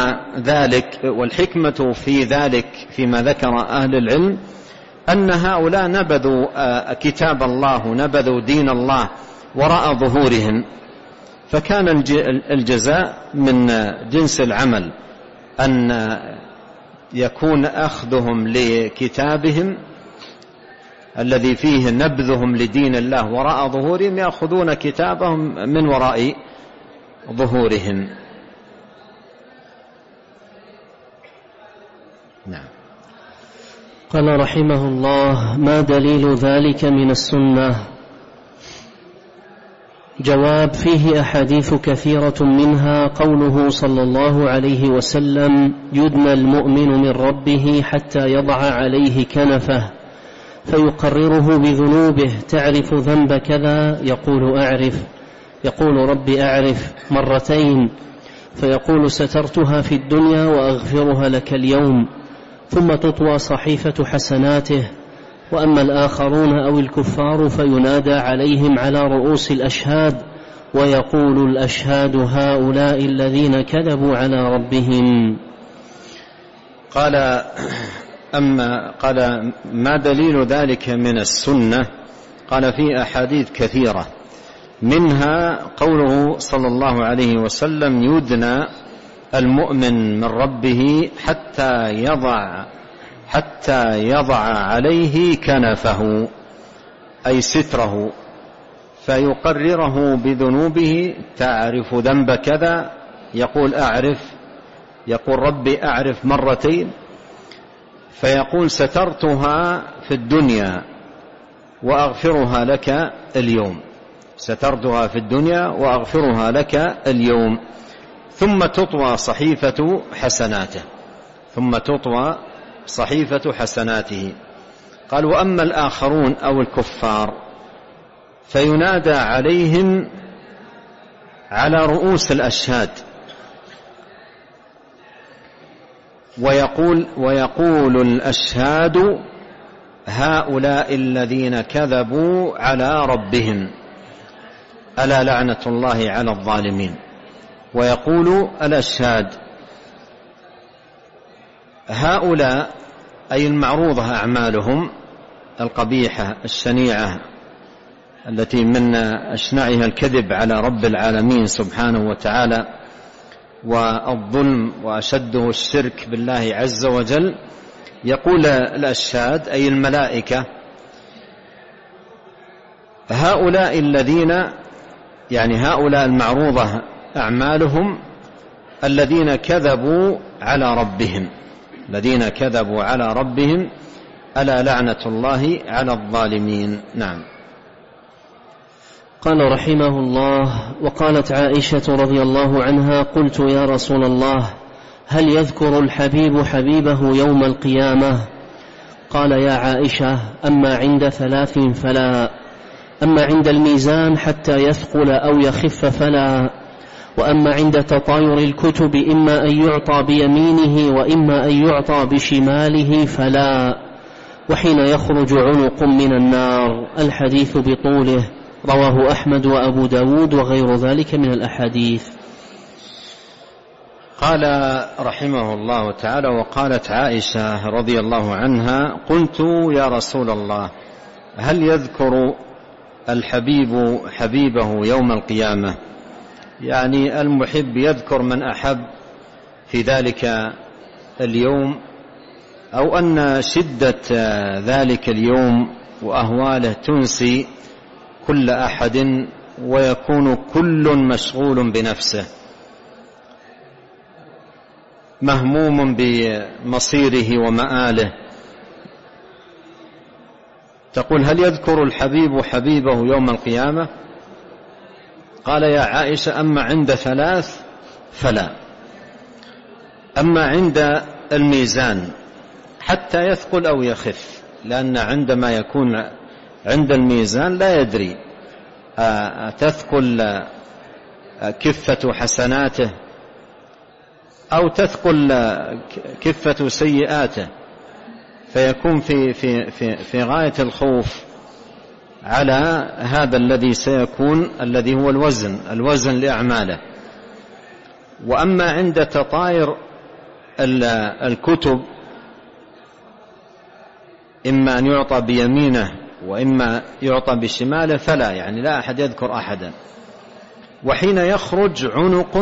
في ذلك فيما ذكر أهل العلم أن هؤلاء نبذوا كتاب الله، نبذوا دين الله وراء ظهورهم، فكان الجزاء من جنس العمل، أن يكون أخذهم لكتابهم الذي فيه نبذهم لدين الله وراء ظهورهم، يأخذون كتابهم من وراء ظهورهم. نعم. قال رحمه الله: ما دليل ذلك من السنة؟ جواب: فيه أحاديث كثيرة، منها قوله صلى الله عليه وسلم: يدنى المؤمن من ربه حتى يضع عليه كنفه فيقرره بذنوبه، تعرف ذنب كذا؟ يقول: أعرف. يقول: رب أعرف، مرتين. فيقول: سترتها في الدنيا وأغفرها لك اليوم. ثم تطوى صحيفة حسناته وأما الآخرون أو الكفار فينادى عليهم على رؤوس الأشهاد ويقول الأشهاد هؤلاء الذين كذبوا على ربهم. قال ما دليل ذلك من السنة؟ قال في أحاديث كثيرة، منها قوله صلى الله عليه وسلم: يدنى المؤمن من ربه حتى يضع عليه كنفه، أي ستره، فيقرره بذنوبه. تعرف ذنب كذا؟ يقول أعرف. يقول ربي أعرف مرتين، فيقول سترتها في الدنيا وأغفرها لك اليوم، سترتها في الدنيا وأغفرها لك اليوم. ثم تطوى صحيفة حسناته. قال: وأما الآخرون أو الكفار فينادى عليهم على رؤوس الأشهاد ويقول الأشهاد هؤلاء الذين كذبوا على ربهم، ألا لعنة الله على الظالمين. ويقول الأشهاد هؤلاء، أي المعروضة أعمالهم القبيحة الشنيعة التي من أشنعها الكذب على رب العالمين سبحانه وتعالى والظلم، وأشده الشرك بالله عز وجل. يقول الأشهاد أي الملائكة هؤلاء الذين، يعني هؤلاء المعروضة أعمالهم الذين كذبوا على ربهم ألا لعنة الله على الظالمين. نعم. قال رحمه الله: وقالت عائشة رضي الله عنها: قلت يا رسول الله، هل يذكر الحبيب حبيبه يوم القيامة؟ قال: يا عائشة، أما عند 3 فلا، أما عند الميزان حتى يثقل أو يخف فلا، وأما عند تطاير الكتب إما أن يعطى بيمينه وإما أن يعطى بشماله فلا، وحين يخرج عنق من النار. الحديث بطوله، رواه أحمد وأبو داود وغير ذلك من الأحاديث. قال رحمه الله تعالى: وقالت عائشة رضي الله عنها: قلت يا رسول الله، هل يذكر الحبيب حبيبه يوم القيامة؟ يعني المحب يذكر من أحب في ذلك اليوم، أو أن شدة ذلك اليوم وأهواله تنسي كل أحد ويكون كل مشغول بنفسه مهموم بمصيره ومآله. تقول: هل يذكر الحبيب حبيبه يوم القيامة؟ قال: يا عائشة، أما عند 3 فلا، أما عند الميزان حتى يثقل أو يخف، لأن عندما يكون عند الميزان لا يدري تثقل كفة حسناته أو تثقل كفة سيئاته، فيكون في غاية الخوف على هذا الذي سيكون، الذي هو الوزن لأعماله. وأما عند تطاير الكتب إما أن يعطى بيمينه وإما يعطى بشماله فلا، يعني لا أحد يذكر أحدا. وحين يخرج عنق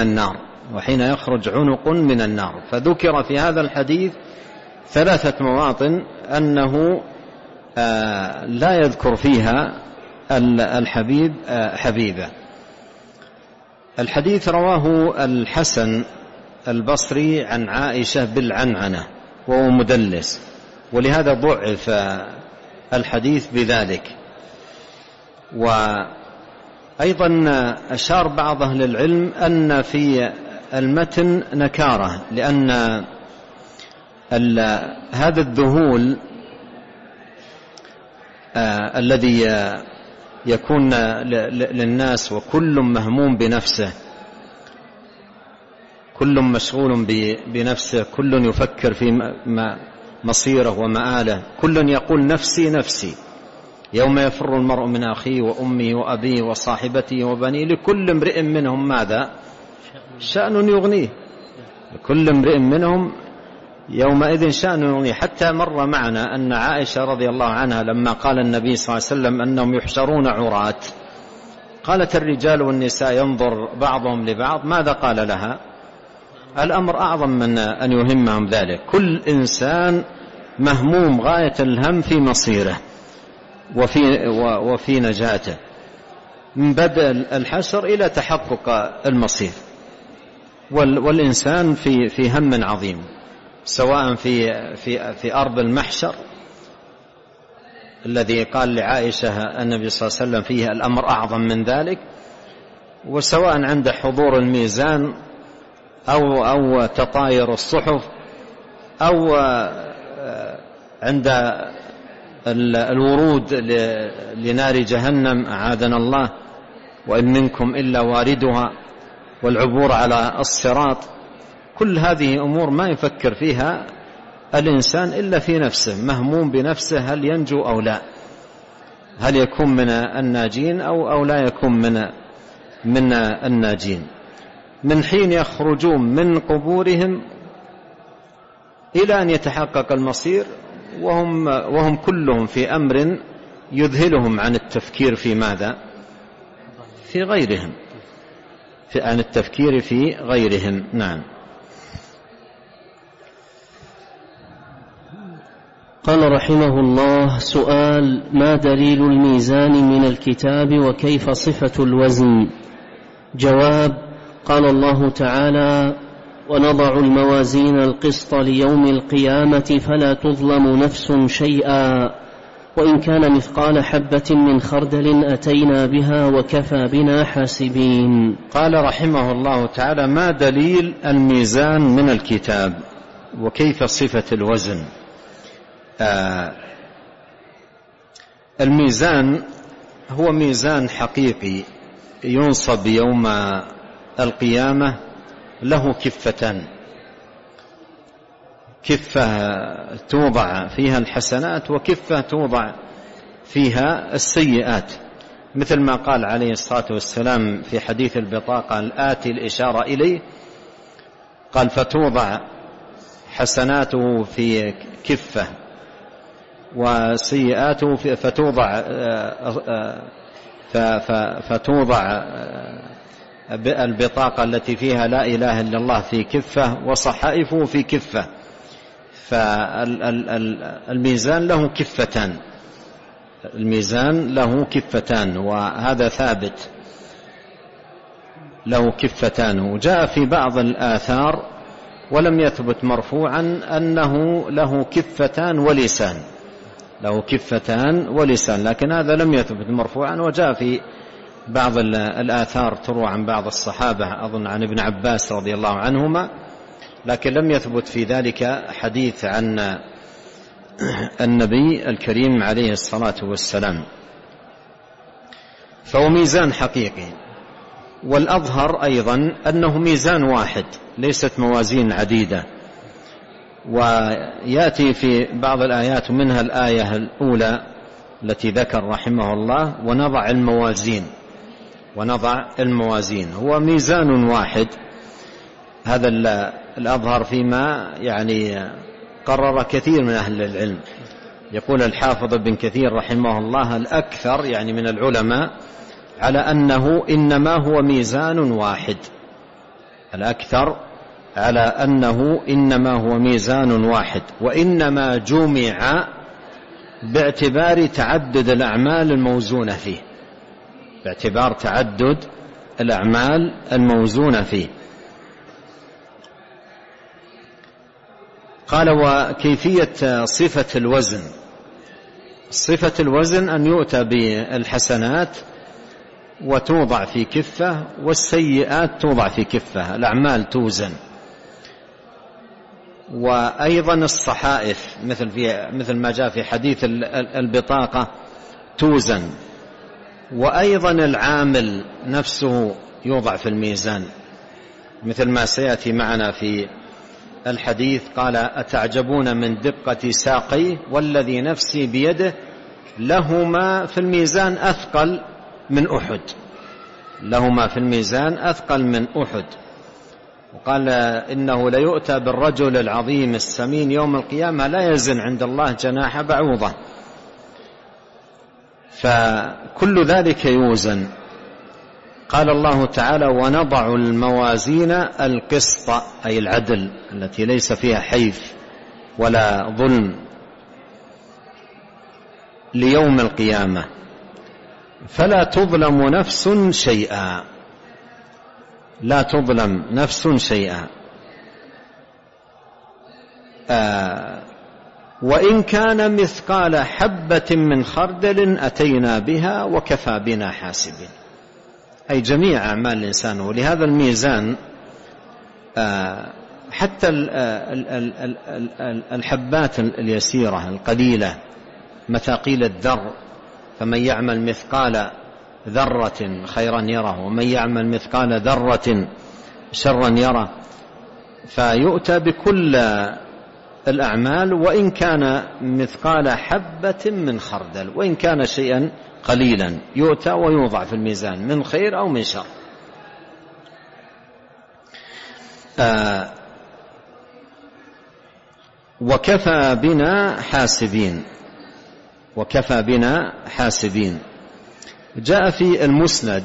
من النار، فذكر في هذا الحديث 3 مواطن أنه لا يذكر فيها الحبيب حبيبه. الحديث رواه الحسن البصري عن عائشة بالعنعنة وهو مدلس، ولهذا ضعف الحديث بذلك. وأيضا أشار بعض أهل العلم أن في المتن نكارة، لأن هذا الذهول الذي يكون للناس وكل مهموم بنفسه، كل مشغول بنفسه، كل يفكر في مصيره ومآله. كل يقول نفسي نفسي، يوم يفر المرء من أخيه وأمه وأبيه وصاحبته وبنيه لكل امرئ منهم ماذا؟ شأن يغنيه. لكل امرئ منهم يومئذ شأن يغنيه. حتى مر معنا أن عائشة رضي الله عنها لما قال النبي صلى الله عليه وسلم أنهم يحشرون عراة، قالت الرجال والنساء ينظر بعضهم لبعض، ماذا قال لها؟ الأمر أعظم من أن يهمهم ذلك. كل إنسان مهموم غاية الهم في مصيره وفي نجاته، من بدء الحشر إلى تحقق المصير. والإنسان في هم عظيم، سواء في أرض المحشر الذي قال لعائشة النبي صلى الله عليه وسلم فيه الأمر أعظم من ذلك، وسواء عند حضور الميزان أو تطاير الصحف، أو عند الورود لنار جهنم أعاذنا الله، وإن منكم إلا واردها، والعبور على الصراط. كل هذه أمور ما يفكر فيها الإنسان إلا في نفسه، مهموم بنفسه هل ينجو أو لا، هل يكون من الناجين أو لا يكون من الناجين. من حين يخرجون من قبورهم إلى أن يتحقق المصير وهم كلهم في أمر يذهلهم عن التفكير في ماذا؟ في غيرهم، عن التفكير في غيرهم. نعم. قال رحمه الله: سؤال: ما دليل الميزان من الكتاب وكيف صفة الوزن؟ جواب: قال الله تعالى: ونضع الموازين القسط ليوم القيامة فلا تظلم نفس شيئا وإن كان مثقال حبة من خردل أتينا بها وكفى بنا حاسبين. قال رحمه الله تعالى: ما دليل الميزان من الكتاب وكيف صفة الوزن؟ الميزان هو ميزان حقيقي ينصب يوم القيامة، له كفتان، كفة توضع فيها الحسنات وكفة توضع فيها السيئات، مثل ما قال عليه الصلاة والسلام في حديث البطاقة الآتي الإشارة إليه، قال: فتوضع حسناته في كفة وسيئاته فتوضع البطاقة التي فيها لا إله إلا الله في كفة وصحائفه في كفة. فالميزان له كفتان، الميزان له كفتان، وهذا ثابت، له كفتان. وجاء في بعض الآثار ولم يثبت مرفوعا أنه له كفتان ولسان، له كفتان ولسان، لكن هذا لم يثبت مرفوعا. وجاء في بعض الآثار تروى عن بعض الصحابة، أظن عن ابن عباس رضي الله عنهما، لكن لم يثبت في ذلك حديث عن النبي الكريم عليه الصلاة والسلام. فهو ميزان حقيقي. والأظهر أيضا أنه ميزان واحد، ليست موازين عديدة. ويأتي في بعض الآيات، منها الآية الأولى التي ذكر رحمه الله: ونضع الموازين، هو ميزان واحد. هذا الأظهر فيما قرر كثير من أهل العلم. يقول الحافظ ابن كثير رحمه الله: الأكثر من العلماء على أنه إنما هو ميزان واحد، الأكثر على أنه إنما هو ميزان واحد، وإنما جمع باعتبار تعدد الأعمال الموزونة فيه، باعتبار تعدد الأعمال الموزونة فيه. قال: وكيفية صفة الوزن؟ صفة الوزن أن يؤتى بالحسنات وتوضع في كفة، والسيئات توضع في كفة، الأعمال توزن. وأيضا الصحائف مثل ما جاء في حديث البطاقة توزن. وأيضا العامل نفسه يوضع في الميزان، مثل ما سيأتي معنا في الحديث قال: أتعجبون من دقة ساقيه والذي نفسي بيده لهما في الميزان أثقل من أحد. لهما في الميزان أثقل من أحد. وقال: إنه ليؤتى بالرجل العظيم السمين يوم القيامة لا يزن عند الله جناح بعوضة. فكل ذلك يوزن. قال الله تعالى: ونضع الموازين القسط، أي العدل التي ليس فيها حيف ولا ظلم، ليوم القيامة فلا تظلم نفس شيئا. لا تظلم نفس شيئا. وإن كان مثقال حبة من خردل أتينا بها وكفى بنا حاسبين. أي جميع أعمال الإنسان. ولهذا الميزان حتى الحبات اليسيرة القليلة مثاقيل الذر، فمن يعمل مثقال ذرة خيرا يره ومن يعمل مثقال ذرة شرا يره. فيؤتى بكل الأعمال وإن كان مثقال حبة من خردل، وإن كان شيئا قليلا يؤتى ويوضع في الميزان من خير أو من شر. وكفى بنا حاسبين. وكفى بنا حاسبين. جاء في المسند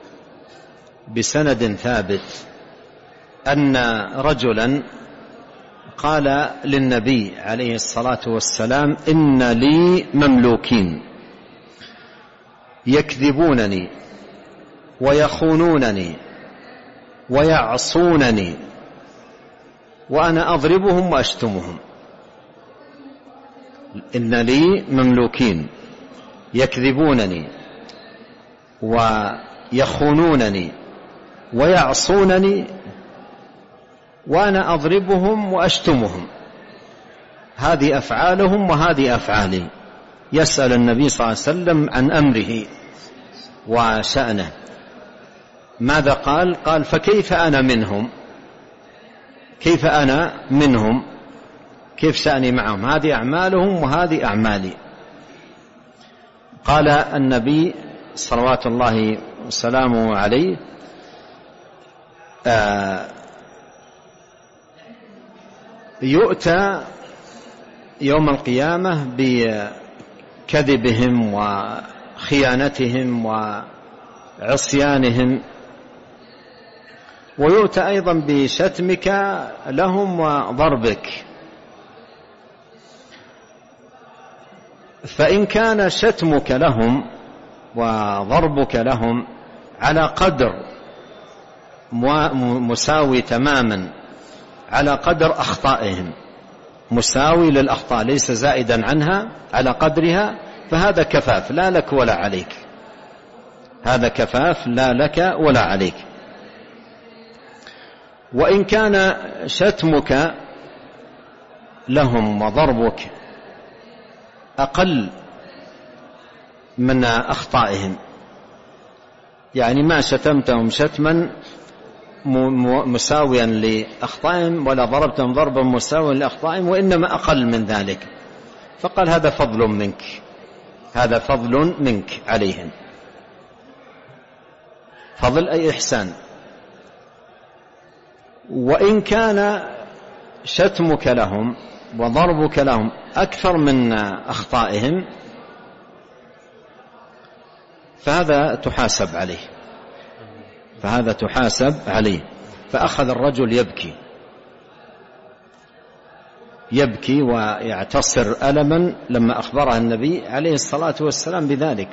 بسند ثابت أن رجلا قال للنبي عليه الصلاة والسلام: إن لي مملوكين يكذبونني ويخونونني ويعصونني وأنا أضربهم وأشتمهم. إن لي مملوكين يكذبونني ويخونونني ويعصونني وأنا أضربهم وأشتمهم. هذه أفعالهم وهذه أفعالي. يسأل النبي صلى الله عليه وسلم عن أمره وشأنه. ماذا قال؟ قال: فكيف أنا منهم؟ كيف أنا منهم؟ كيف شأني معهم؟ هذه أعمالهم وهذه أعمالي. قال النبي صلوات الله وسلامه عليه: يؤتى يوم القيامة بكذبهم وخيانتهم وعصيانهم، ويؤتى أيضا بشتمك لهم وضربك. فإن كان شتمك لهم وضربك لهم على قدر مساوي تماما على قدر أخطائهم، مساوي للأخطاء ليس زائدا عنها، على قدرها، فهذا كفاف لا لك ولا عليك. هذا كفاف لا لك ولا عليك. وإن كان شتمك لهم وضربك أقل من أخطائهم، يعني ما شتمتهم شتما مساويا لأخطائهم ولا ضربتهم ضربا مساويا لأخطائهم، وإنما أقل من ذلك، فقال: هذا فضل منك، هذا فضل منك عليهم. فضل أي إحسان. وإن كان شتمك لهم وضربك لهم أكثر من أخطائهم فهذا تحاسب عليه، فهذا تحاسب عليه. فأخذ الرجل يبكي ويعتصر ألما لما أخبره النبي عليه الصلاة والسلام بذلك.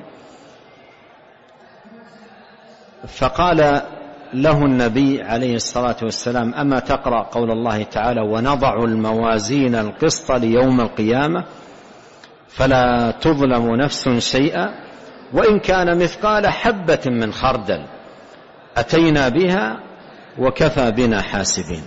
فقال له النبي عليه الصلاة والسلام: أما تقرأ قول الله تعالى: ونضع الموازين القسط ليوم القيامة فلا تظلم نفس شيئا وإن كان مثقال حبة من خردل أتينا بها وكفى بنا حاسبين.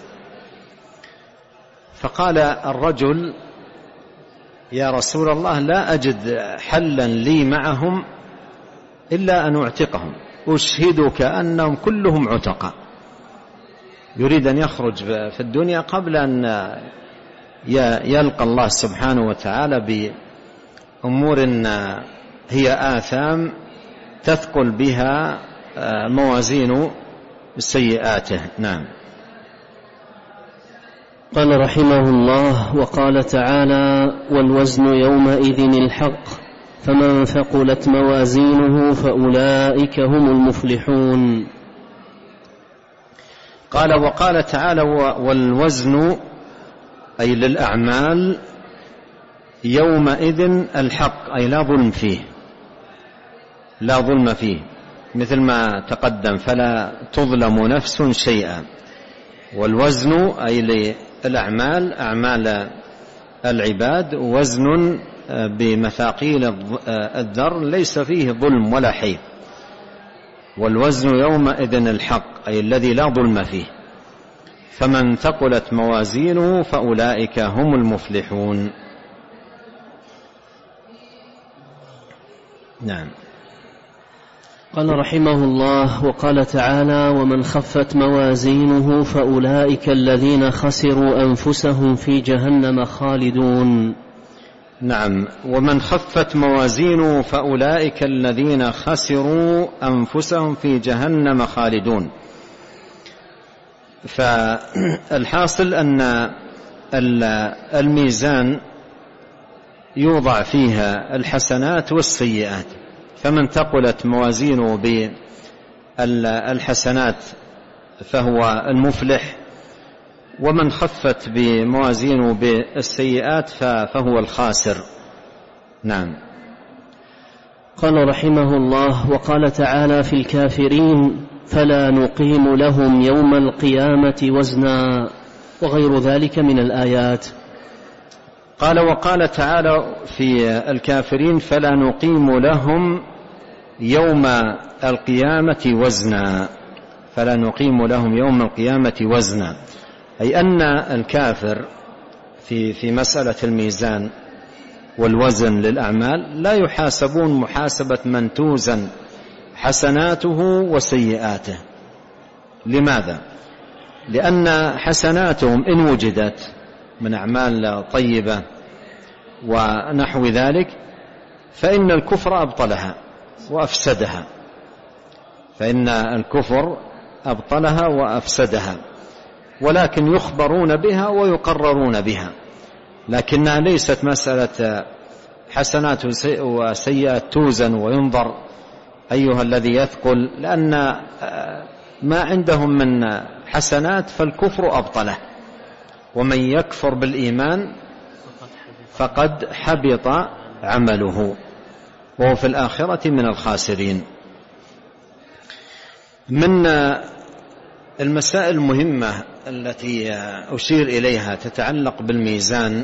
فقال الرجل: يا رسول الله، لا أجد حلا لي معهم إلا أن أعتقهم، أشهدك أنهم كلهم عتقاء. يريد أن يخرج في الدنيا قبل أن يلقى الله سبحانه وتعالى بأمور هي آثام تثقل بها موازين سيئاته. نعم. قال رحمه الله: وقال تعالى: والوزن يومئذ الحق فمن ثقلت موازينه فأولئك هم المفلحون. قال: وقال تعالى: والوزن أي للأعمال يومئذ الحق أي لا ظلم فيه، لا ظلم فيه، مثل ما تقدم: فلا تظلم نفس شيئا. والوزن أي للأعمال، أعمال العباد، وزن بمثاقيل الذر ليس فيه ظلم ولا حيف. والوزن يومئذ الحق أي الذي لا ظلم فيه. فمن ثقلت موازينه فأولئك هم المفلحون. نعم. قال رحمه الله: وقال تعالى: ومن خفت موازينه فأولئك الذين خسروا أنفسهم في جهنم خالدون. نعم. ومن خفت موازينه فأولئك الذين خسروا أنفسهم في جهنم خالدون. فالحاصل أن الميزان يوضع فيها الحسنات والسيئات، فمن ثقلت موازينه بالحسنات فهو المفلح، ومن خفت بموازينه بالسيئات فهو الخاسر. نعم. قال رحمه الله: وقال تعالى في الكافرين: فلا نقيم لهم يوم القيامة وزنا، وغير ذلك من الآيات. قال: وقال تعالى في الكافرين: فلا نقيم لهم يوم القيامة وزنا. فلا نقيم لهم يوم القيامة وزنا، أي أن الكافر في مسألة الميزان والوزن للأعمال لا يحاسبون محاسبة من توزن حسناته وسيئاته. لماذا؟ لأن حسناتهم إن وجدت من أعمال طيبة ونحو ذلك فإن الكفر أبطلها وأفسدها، فإن الكفر أبطلها وأفسدها، ولكن يخبرون بها ويقررون بها، لكنها ليست مسألة حسنات وسيئات توزن وينظر أيها الذي يثقل، لأن ما عندهم من حسنات فالكفر أبطله، ومن يكفر بالإيمان فقد حبط عمله وهو في الآخرة من الخاسرين. من المسائل المهمة التي أشير إليها تتعلق بالميزان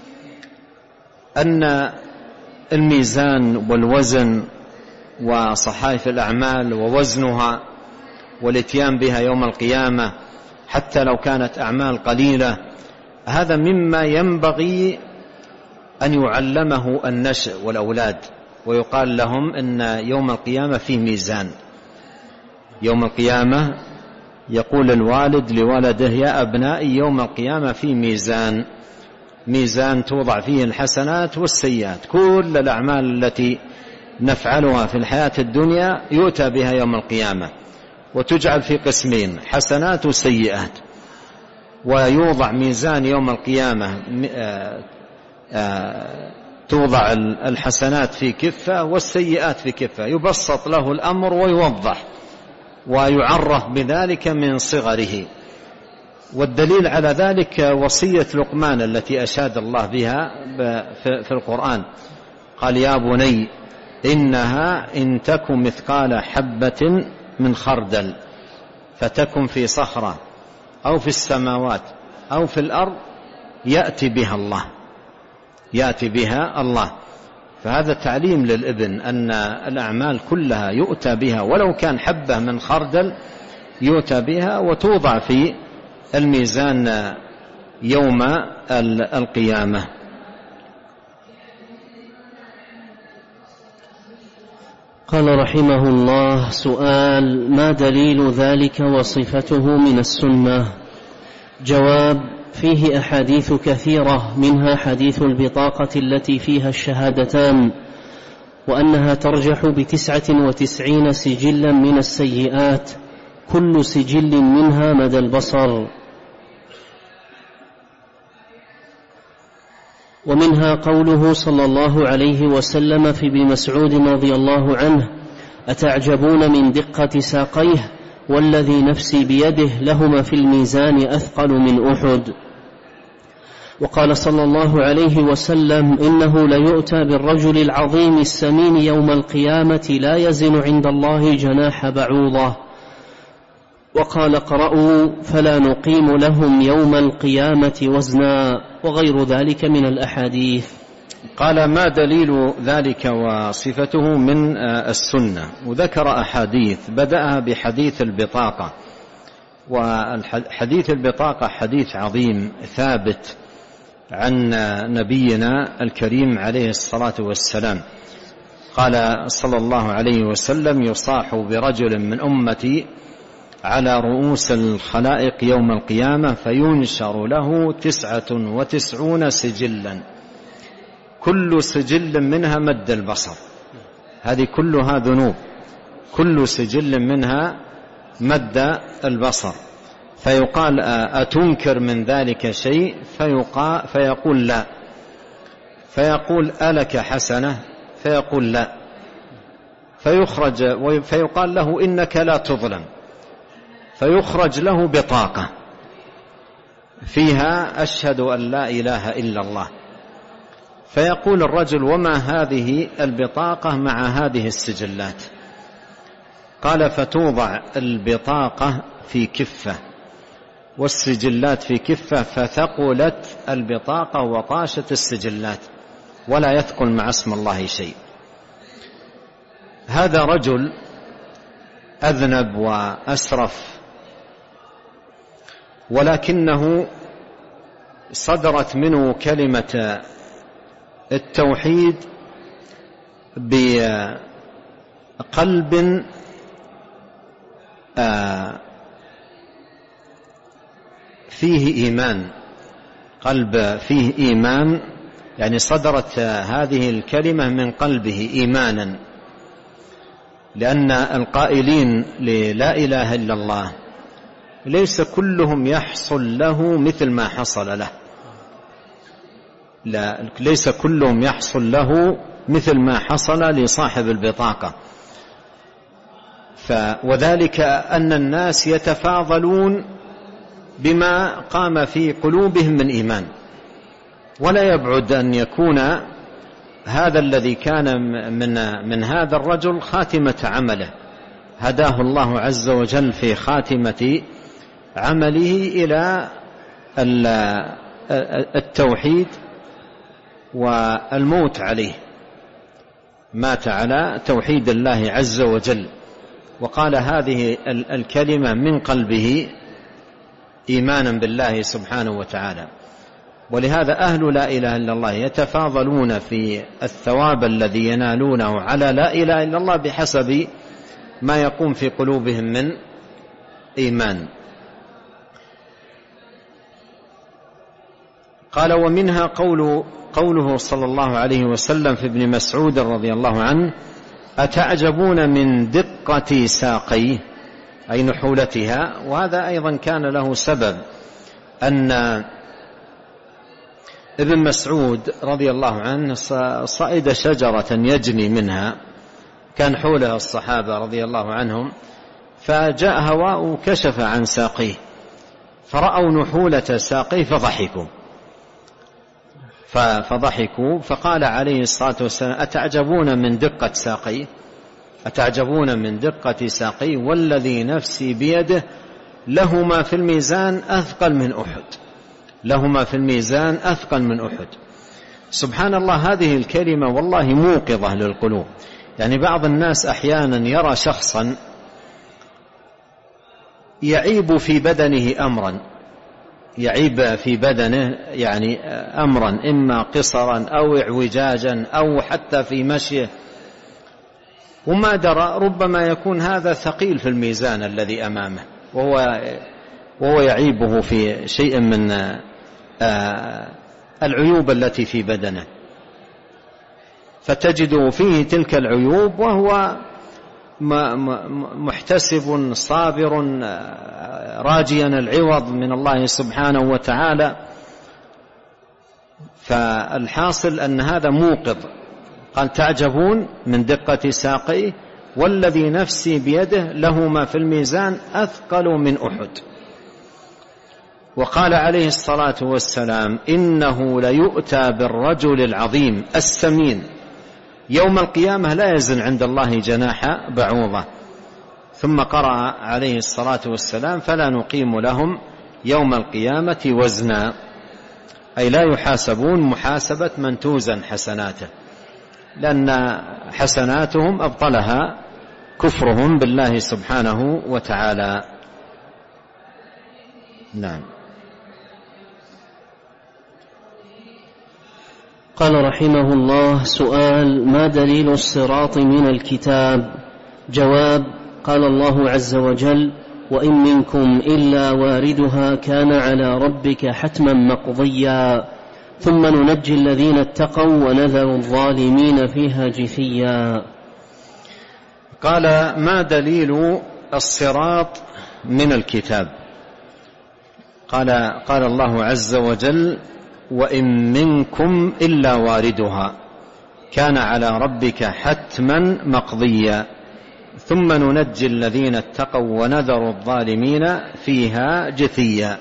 أن الميزان والوزن وصحائف الأعمال ووزنها والاتيان بها يوم القيامة حتى لو كانت أعمال قليلة، هذا مما ينبغي أن يعلمه النشء والأولاد، ويقال لهم إن يوم القيامة فيه ميزان. يوم القيامة يقول الوالد لولده: يا أبنائي يوم القيامة فيه ميزان، ميزان توضع فيه الحسنات والسيئات، كل الأعمال التي نفعلها في الحياة الدنيا يؤتى بها يوم القيامة وتجعل في قسمين: حسنات وسيئات، ويوضع ميزان يوم القيامة توضع الحسنات في كفة والسيئات في كفة، يبسط له الأمر ويوضح ويعرف بذلك من صغره. والدليل على ذلك وصية لقمان التي أشاد الله بها في القرآن، قال: يا بني إنها إن تكن مثقال حبة من خردل فتكن في صخرة أو في السماوات أو في الأرض يأتي بها الله، يأتي بها الله. فهذا تعليم للابن أن الأعمال كلها يؤتى بها، ولو كان حبة من خردل يؤتى بها وتوضع في الميزان يوم القيامة. قال رحمه الله: سؤال: ما دليل ذلك وصفته من السنة؟ جواب: فيه أحاديث كثيرة، منها حديث البطاقة التي فيها الشهادتان، وأنها ترجح ب99 سجلا من السيئات، كل سجل منها مدى البصر. ومنها قوله صلى الله عليه وسلم في ابن مسعود رضي الله عنه: أتعجبون من دقة ساقيه، والذي نفسي بيده لهما في الميزان أثقل من أحد. وقال صلى الله عليه وسلم: إنه ليؤتى بالرجل العظيم السمين يوم القيامة لا يزن عند الله جناح بعوضة. وقال: اقرأوا فلا نقيم لهم يوم القيامة وزنا، وغير ذلك من الأحاديث. قال: ما دليل ذلك وصفته من السنة؟ وذكر أحاديث، بدأها بحديث البطاقة، والحديث البطاقة حديث عظيم ثابت عن نبينا الكريم عليه الصلاة والسلام. قال صلى الله عليه وسلم: يصاح برجل من أمتي على رؤوس الخلائق يوم القيامة فينشر له 99 سجلا، كل سجل منها مد البصر. هذه كلها ذنوب، كل سجل منها مد البصر. فيقال: أتنكر من ذلك شيء؟ فيقول: لا. فيقول: ألك حسنة؟ فيقول: لا. فيخرج فيقال له: إنك لا تظلم. فيخرج له بطاقة فيها: أشهد أن لا إله إلا الله. فيقول الرجل: وما هذه البطاقة مع هذه السجلات؟ قال: فتوضع البطاقة في كفة والسجلات في كفة، فثقلت البطاقة وطاشت السجلات، ولا يثقل مع اسم الله شيء. هذا رجل أذنب وأسرف، ولكنه صدرت منه كلمة التوحيد بقلب فيه إيمان، قلب فيه إيمان، يعني صدرت هذه الكلمة من قلبه إيمانا. لأن القائلين للا إله إلا الله ليس كلهم يحصل له مثل ما حصل له، ليس كلهم يحصل له مثل ما حصل لصاحب البطاقة. وذلك أن الناس يتفاضلون بما قام في قلوبهم من إيمان، ولا يبعد أن يكون هذا الذي كان من هذا الرجل خاتمة عمله، هداه الله عز وجل في خاتمة عمله إلى التوحيد والموت عليه، مات على توحيد الله عز وجل، وقال هذه الكلمة من قلبه إيمانا بالله سبحانه وتعالى. ولهذا أهل لا إله إلا الله يتفاضلون في الثواب الذي ينالونه على لا إله إلا الله بحسب ما يقوم في قلوبهم من إيمان. قال: ومنها قوله صلى الله عليه وسلم في ابن مسعود رضي الله عنه: أتعجبون من دقة ساقيه، أي نحولتها. وهذا أيضا كان له سبب، أن ابن مسعود رضي الله عنه صعد شجرة يجني منها، كان حوله الصحابة رضي الله عنهم، فجاء هواء كشف عن ساقيه، فرأوا نحولة ساقيه فضحكوا. فقال عليه الصلاة والسلام: أتعجبون من دقة ساقيه؟ أتعجبون من دقة ساقيه، والذي نفسي بيده لهما في الميزان أثقل من أحد، لهما في الميزان أثقل من أحد. سبحان الله، هذه الكلمة والله موقظة للقلوب. يعني بعض الناس أحيانا يرى شخصا يعيب في بدنه أمرا، يعيب في بدنه يعني أمرا، إما قصرا أو اعوجاجا أو حتى في مشيه، وما درى ربما يكون هذا ثقيل في الميزان الذي أمامه، وهو يعيبه في شيء من العيوب التي في بدنه، فتجد فيه تلك العيوب وهو محتسب صابر راجيا العوض من الله سبحانه وتعالى. فالحاصل أن هذا موقظ. قال تعجبون من دقة ساقيه والذي نفسي بيده له ما في الميزان أثقل من أحد. وقال عليه الصلاة والسلام إنه ليؤتى بالرجل العظيم السمين يوم القيامة لا يزن عند الله جناح بعوضة. ثم قرأ عليه الصلاة والسلام فلا نقيم لهم يوم القيامة وزنا، أي لا يحاسبون محاسبة من توزن حسناته، لأن حسناتهم أبطلها كفرهم بالله سبحانه وتعالى. نعم. قال رحمه الله: سؤال: ما دليل الصراط من الكتاب؟ جواب: قال الله عز وجل: وإن منكم إلا واردها كان على ربك حتما مقضيا ثم ننجي الذين اتقوا ونذر الظالمين فيها جثيا. قال: ما دليل الصراط من الكتاب؟ قال الله عز وجل: وإن منكم إلا واردها كان على ربك حتما مقضيا ثم ننجي الذين اتقوا ونذر الظالمين فيها جثيا.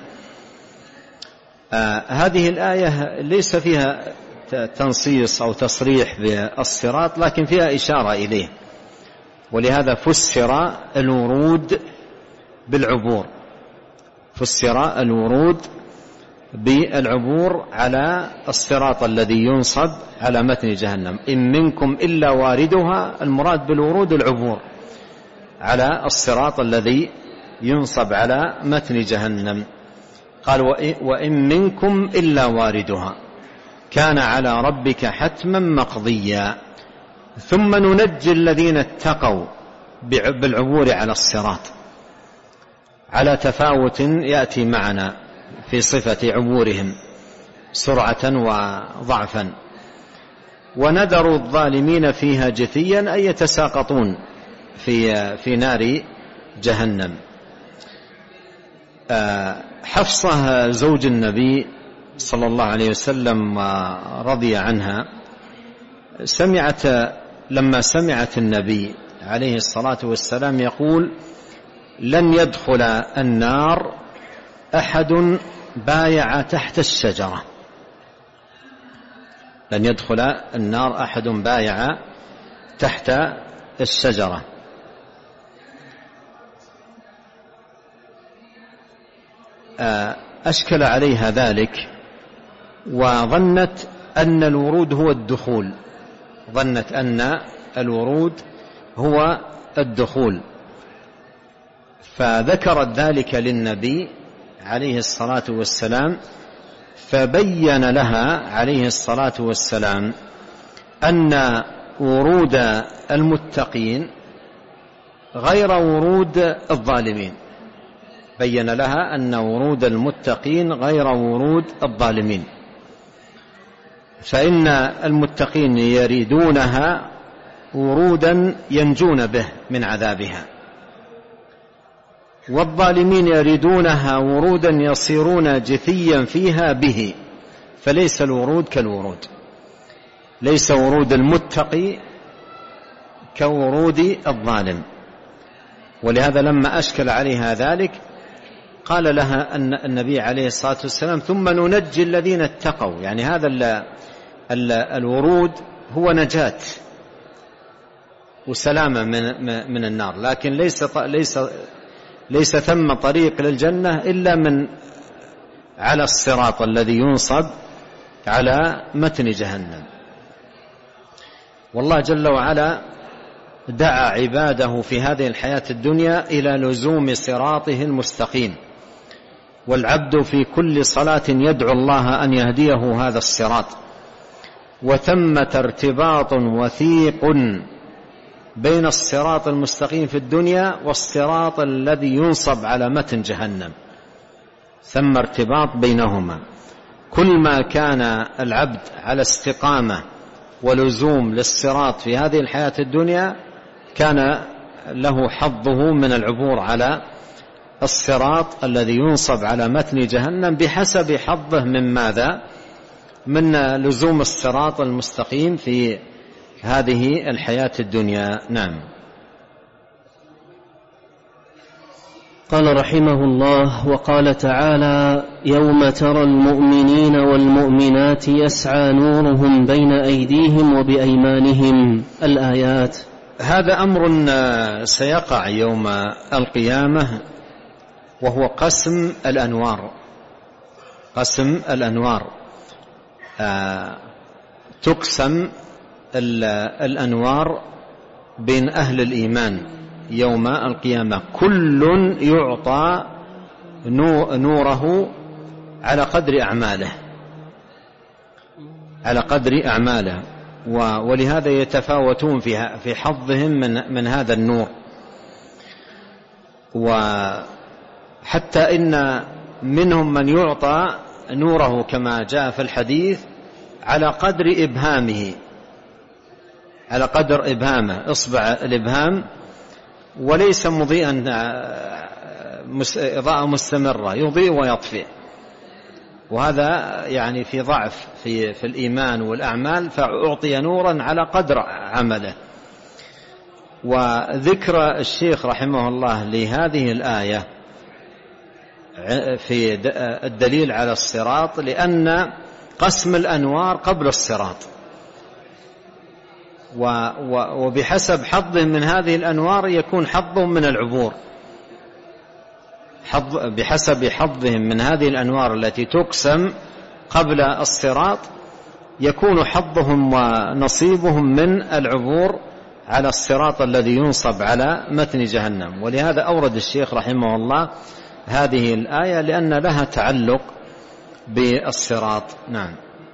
هذه الآية ليس فيها تنصيص أو تصريح بالصراط، لكن فيها إشارة إليه، ولهذا فسر الورود بالعبور، فسر الورود بالعبور على الصراط الذي ينصب على متن جهنم. إن منكم إلا واردها، المراد بالورود العبور على الصراط الذي ينصب على متن جهنم. قال: وإن منكم إلا واردها كان على ربك حتما مقضيا ثم ننجي الذين اتقوا بالعبور على الصراط، على تفاوت يأتي معنا في صفة عبورهم سرعة وضعفا. ونذر الظالمين فيها جثيا، أي يتساقطون في نار جهنم. حفصة زوج النبي صلى الله عليه وسلم رضي عنها لما سمعت النبي عليه الصلاة والسلام يقول: لن يدخل النار أحد بايع تحت الشجرة، لن يدخل النار أحد بايع تحت الشجرة. أشكل عليها ذلك وظنت أن الورود هو الدخول، ظنت أن الورود هو الدخول، فذكرت ذلك للنبي عليه الصلاة والسلام، فبين لها عليه الصلاة والسلام أن ورود المتقين غير ورود الظالمين، بين لها أن ورود المتقين غير ورود الظالمين، فإن المتقين يريدونها ورودا ينجون به من عذابها، والظالمين يريدونها ورودا يصيرون جثيا فيها به. فليس الورود كالورود، ليس ورود المتقي كورود الظالم. ولهذا لما أشكل عليها ذلك قال لها أن النبي عليه الصلاة والسلام: ثم ننجي الذين اتقوا، يعني هذا الورود هو نجاة وسلامة من النار، لكن ليس ثم طريق للجنة إلا من على الصراط الذي ينصب على متن جهنم. والله جل وعلا دعا عباده في هذه الحياة الدنيا إلى لزوم صراطه المستقيم، والعبد في كل صلاة يدعو الله أن يهديه هذا الصراط. وثمة ارتباط وثيق بين الصراط المستقيم في الدنيا والصراط الذي ينصب على متن جهنم، ثم ارتباط بينهما. كل ما كان العبد على استقامة ولزوم للصراط في هذه الحياة الدنيا كان له حظه من العبور على الصراط الذي ينصب على متن جهنم بحسب حظه من ماذا؟ من لزوم الصراط المستقيم في هذه الحياة الدنيا. نعم. قال رحمه الله: وقال تعالى: يوم ترى المؤمنين والمؤمنات يسعى نورهم بين أيديهم وبأيمانهم، الآيات. هذا أمر سيقع يوم القيامة، وهو قسم الأنوار. قسم الأنوار، تقسم الأنوار بين أهل الإيمان يوم القيامة، كل يعطى نوره على قدر أعماله، على قدر أعماله، ولهذا يتفاوتون في حظهم من هذا النور. وحتى إن منهم من يعطى نوره كما جاء في الحديث على قدر إبهامه، على قدر إبهامه، إصبع الإبهام، وليس مضيئا إضاءة مستمرة، يضيء ويطفئ. وهذا يعني في ضعف في الإيمان والأعمال، فأعطي نورا على قدر عمله. وذكر الشيخ رحمه الله لهذه الآية في الدليل على الصراط، لأن قسم الأنوار قبل الصراط، وبحسب حظهم من هذه الأنوار يكون حظهم من العبور. بحسب حظهم من هذه الأنوار التي تقسم قبل الصراط يكون حظهم ونصيبهم من العبور على الصراط الذي ينصب على متن جهنم. ولهذا أورد الشيخ رحمه الله هذه الآية لأن لها تعلق بالصراط. نعم.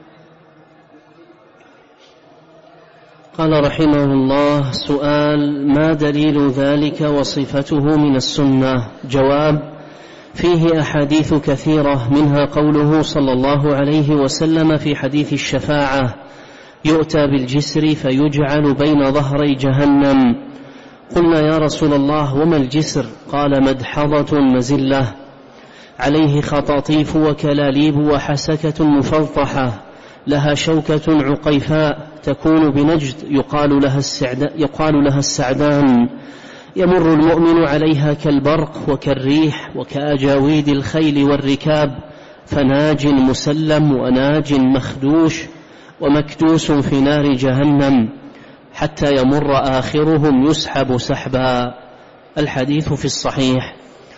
قال رحمه الله: سؤال: ما دليل ذلك وصفته من السنة؟ جواب: فيه أحاديث كثيرة، منها قوله صلى الله عليه وسلم في حديث الشفاعة: يؤتى بالجسر فيجعل بين ظهري جهنم. قلنا: يا رسول الله، وما الجسر؟ قال: مدحضة مزلة عليه خطاطيف وكلاليب وحسكة مفلطحة، لها شوكة عقيفاء تكون بنجد يقال لها السعدان، يمر المؤمن عليها كالبرق وكالريح وكأجاويد الخيل والركاب، فناج مسلم وناج مخدوش ومكدوس في نار جهنم، حتى يمر آخرهم يسحب سحبا. الحديث في الصحيح.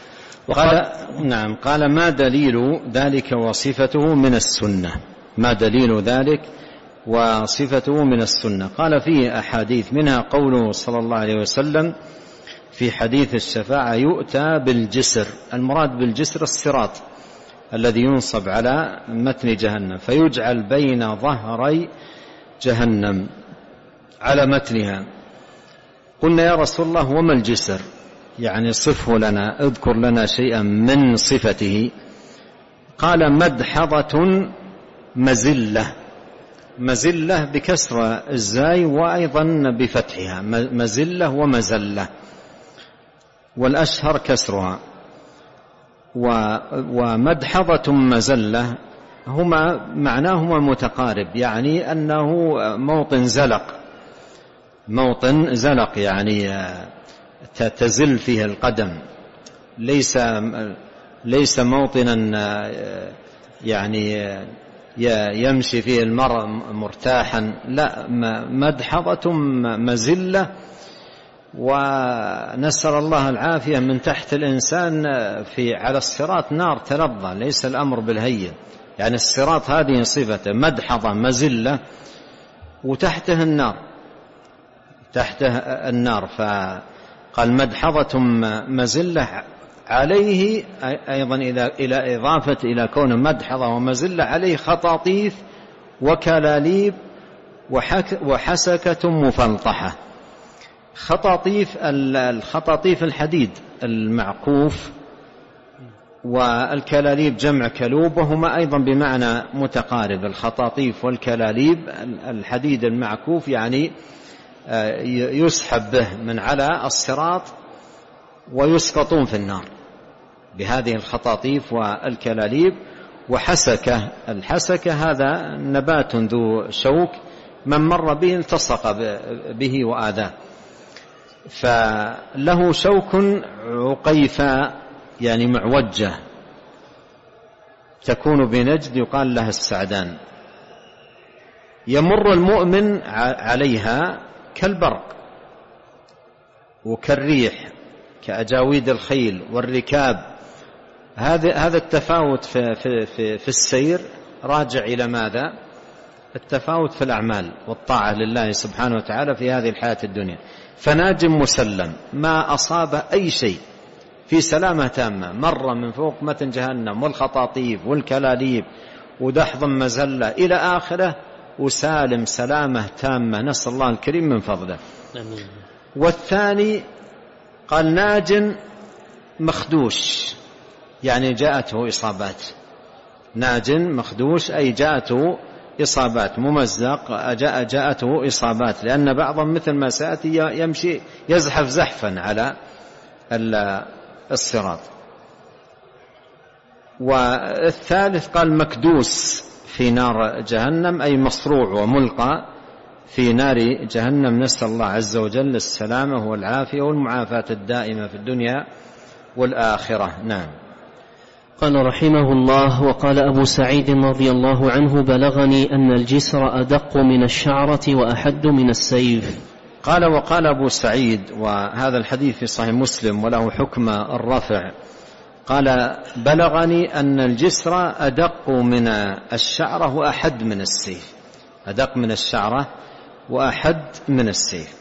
قال: ما دليل ذلك وصفته من السنة؟ ما دليل ذلك وصفته من السنة؟ قال: فيه أحاديث، منها قوله صلى الله عليه وسلم في حديث الشفاعة: يؤتى بالجسر. المراد بالجسر الصراط الذي ينصب على متن جهنم، فيجعل بين ظهري جهنم على متنها. قلنا: يا رسول الله، وما الجسر؟ يعني صفه لنا، اذكر لنا شيئا من صفته. قال: مدحضة مزلة. مزلة بكسر الزاي وأيضا بفتحها، مزلة ومزلة، والأشهر كسرها. ومدحضة مزلة معناهما متقارب، يعني أنه موطن زلق يعني تزل فيه القدم، ليس موطنا يعني يمشي فيه المرء مرتاحا، لا، مدحضة مزلة. ونسأل الله العافية، من تحت الإنسان على الصراط نار تلظى، ليس الأمر بالهين، يعني الصراط هذه صفته، مدحضة مزلة وتحته النار، تحته النار. فقال: مدحضة مزلة عليه، أيضا إلى إضافة إلى كون مدحضة ومزلة، عليه خطاطيف وكلاليب وحسكة مفلطحة. الخطاطيف الحديد المعكوف، والكلاليب جمع كلوب، وهما أيضا بمعنى متقارب. الخطاطيف والكلاليب، الحديد المعكوف يعني يسحب به من على الصراط ويسقطون في النار بهذه الخطاطيف والكلاليب. وحسكة، الحسكة هذا نبات ذو شوك، من مر به التصق به وآذاه، فله شوك عقيفة يعني معوجة تكون بنجد يقال لها السعدان، يمر المؤمن عليها كالبرق وكالريح كأجاويد الخيل والركاب. هذا التفاوت في السير راجع إلى ماذا؟ التفاوت في الأعمال والطاعة لله سبحانه وتعالى في هذه الحياة الدنيا. فناج مسلم ما أصاب أي شيء في سلامة تامة، مر من فوق متن جهنم والخطاطيف والكلاليب ودحض مزلة إلى آخره، وسالم سلامة تامة، نسأل الله الكريم من فضله. والثاني قال ناج مخدوش، يعني جاءته إصابات. ناج مخدوش أي جاءته إصابات، ممزق جاءته إصابات، لأن بعضهم مثل ما سأتي يمشي يزحف زحفا على الصراط. والثالث قال مكدوس في نار جهنم، أي مصروع وملقى في نار جهنم، نسأل الله عز وجل السلامة والعافية والمعافاة الدائمة في الدنيا والآخرة. نعم. قال رحمه الله: وقال أبو سعيد رضي الله عنه: بلغني أن الجسر أدق من الشعرة وأحد من السيف. قال وقال أبو سعيد، وهذا الحديث في صحيح مسلم وله حكم الرفع، قال بلغني أن الجسر أدق من الشعرة وأحد من السيف، أدق من الشعرة وأحد من السيف.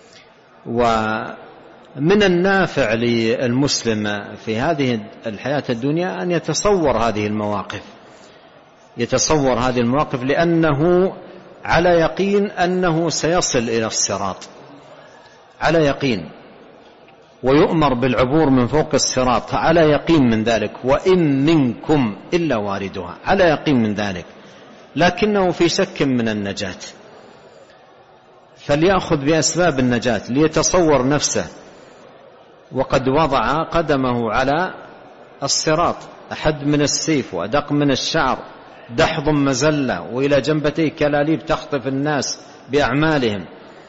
ومن النافع للمسلم في هذه الحياة الدنيا أن يتصور هذه المواقف، يتصور هذه المواقف، لأنه على يقين أنه سيصل إلى الصراط، على يقين، ويؤمر بالعبور من فوق الصراط على يقين من ذلك، وإن منكم إلا واردها، على يقين من ذلك، لكنه في شك من النجاة، فليأخذ بأسباب النجاة ليتصور نفسه وقد وضع قدمه على الصراط، أحد من السيف وأدق من الشعر، دحض مزلة، وإلى جنبتيه كلاليب تخطف الناس بأعمالهم.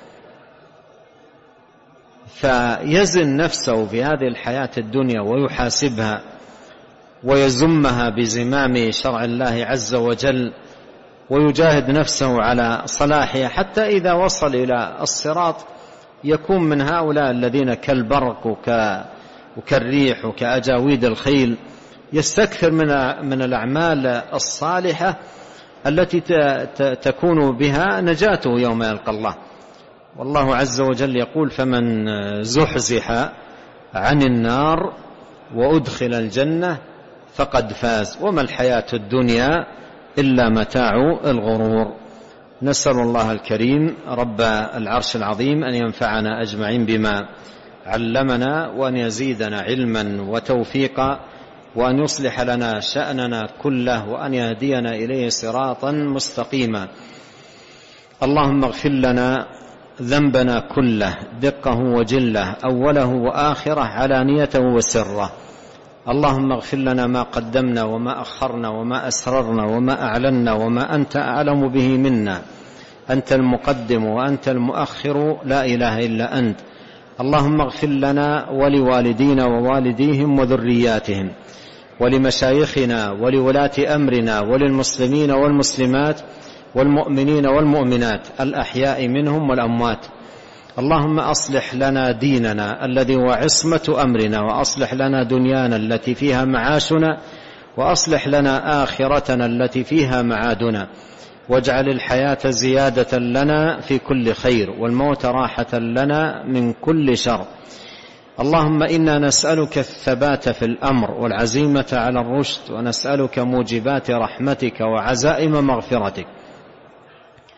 فيزن نفسه في هذه الحياة الدنيا ويحاسبها ويزمها بزمام شرع الله عز وجل، ويجاهد نفسه على صلاحها، حتى إذا وصل إلى الصراط يكون من هؤلاء الذين كالبرق وكالريح وكأجاويد الخيل، يستكثر من الأعمال الصالحة التي تكون بها نجاته يوم يلقى الله. والله عز وجل يقول: فمن زحزح عن النار وأدخل الجنة فقد فاز، وما الحياة الدنيا إلا متاع الغرور. نسأل الله الكريم رب العرش العظيم أن ينفعنا أجمعين بما علمنا، وأن يزيدنا علما وتوفيقا، وأن يصلح لنا شأننا كله، وأن يهدينا إليه صراطا مستقيما. اللهم اغفر لنا ذنبنا كله، دقه وجله، أوله وآخره، علانيته وسره. اللهم اغفر لنا ما قدمنا وما أخرنا وما أسررنا وما أعلنا وما أنت أعلم به منا، أنت المقدم وأنت المؤخر، لا إله إلا أنت. اللهم اغفر لنا ولوالدينا ووالديهم وذرياتهم، ولمشايخنا ولولاة أمرنا، وللمسلمين والمسلمات والمؤمنين والمؤمنات الأحياء منهم والأموات. اللهم أصلح لنا ديننا الذي هو عصمة أمرنا، وأصلح لنا دنيانا التي فيها معاشنا، وأصلح لنا آخرتنا التي فيها معادنا، واجعل الحياة زيادة لنا في كل خير، والموت راحة لنا من كل شر. اللهم إنا نسألك الثبات في الأمر والعزيمة على الرشد، ونسألك موجبات رحمتك وعزائم مغفرتك.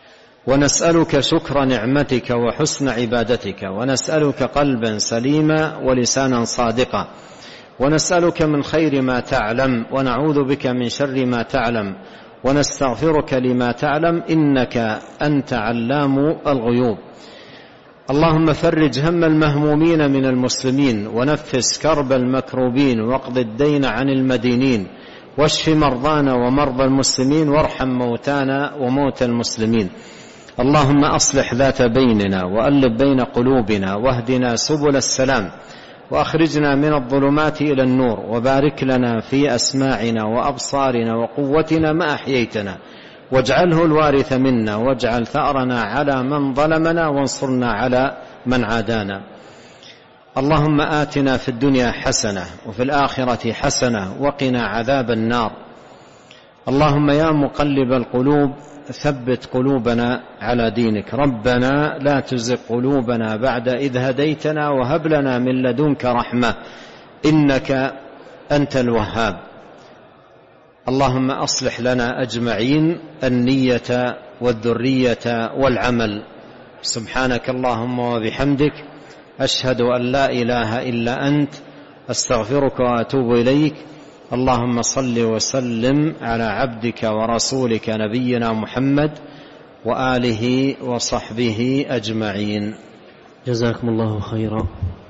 ونسألك شكر نعمتك وحسن عبادتك، ونسألك قلبا سليما ولسانا صادقا، ونسألك من خير ما تعلم ونعوذ بك من شر ما تعلم، ونستغفرك لما تعلم إنك أنت علام الغيوب. اللهم فرج هم المهمومين من المسلمين، ونفس كرب المكروبين، واقض الدين عن المدينين، واشف مرضانا ومرضى المسلمين، وارحم موتانا وموتى المسلمين. اللهم أصلح ذات بيننا، وألف بين قلوبنا، واهدنا سبل السلام، وأخرجنا من الظلمات إلى النور، وبارك لنا في أسماعنا وأبصارنا وقوتنا ما أحييتنا، واجعله الوارث منا، واجعل ثأرنا على من ظلمنا، وانصرنا على من عادانا. اللهم آتنا في الدنيا حسنة وفي الآخرة حسنة وقنا عذاب النار. اللهم يا مقلب القلوب ثبت قلوبنا على دينك. ربنا لا تزغ قلوبنا بعد إذ هديتنا، وهب لنا من لدنك رحمة إنك أنت الوهاب. اللهم أصلح لنا أجمعين النية والذرية والعمل. سبحانك اللهم وبحمدك، أشهد أن لا إله إلا أنت، أستغفرك وأتوب إليك. اللهم صل وسلم على عبدك ورسولك نبينا محمد وآله وصحبه أجمعين. جزاكم الله خيرا.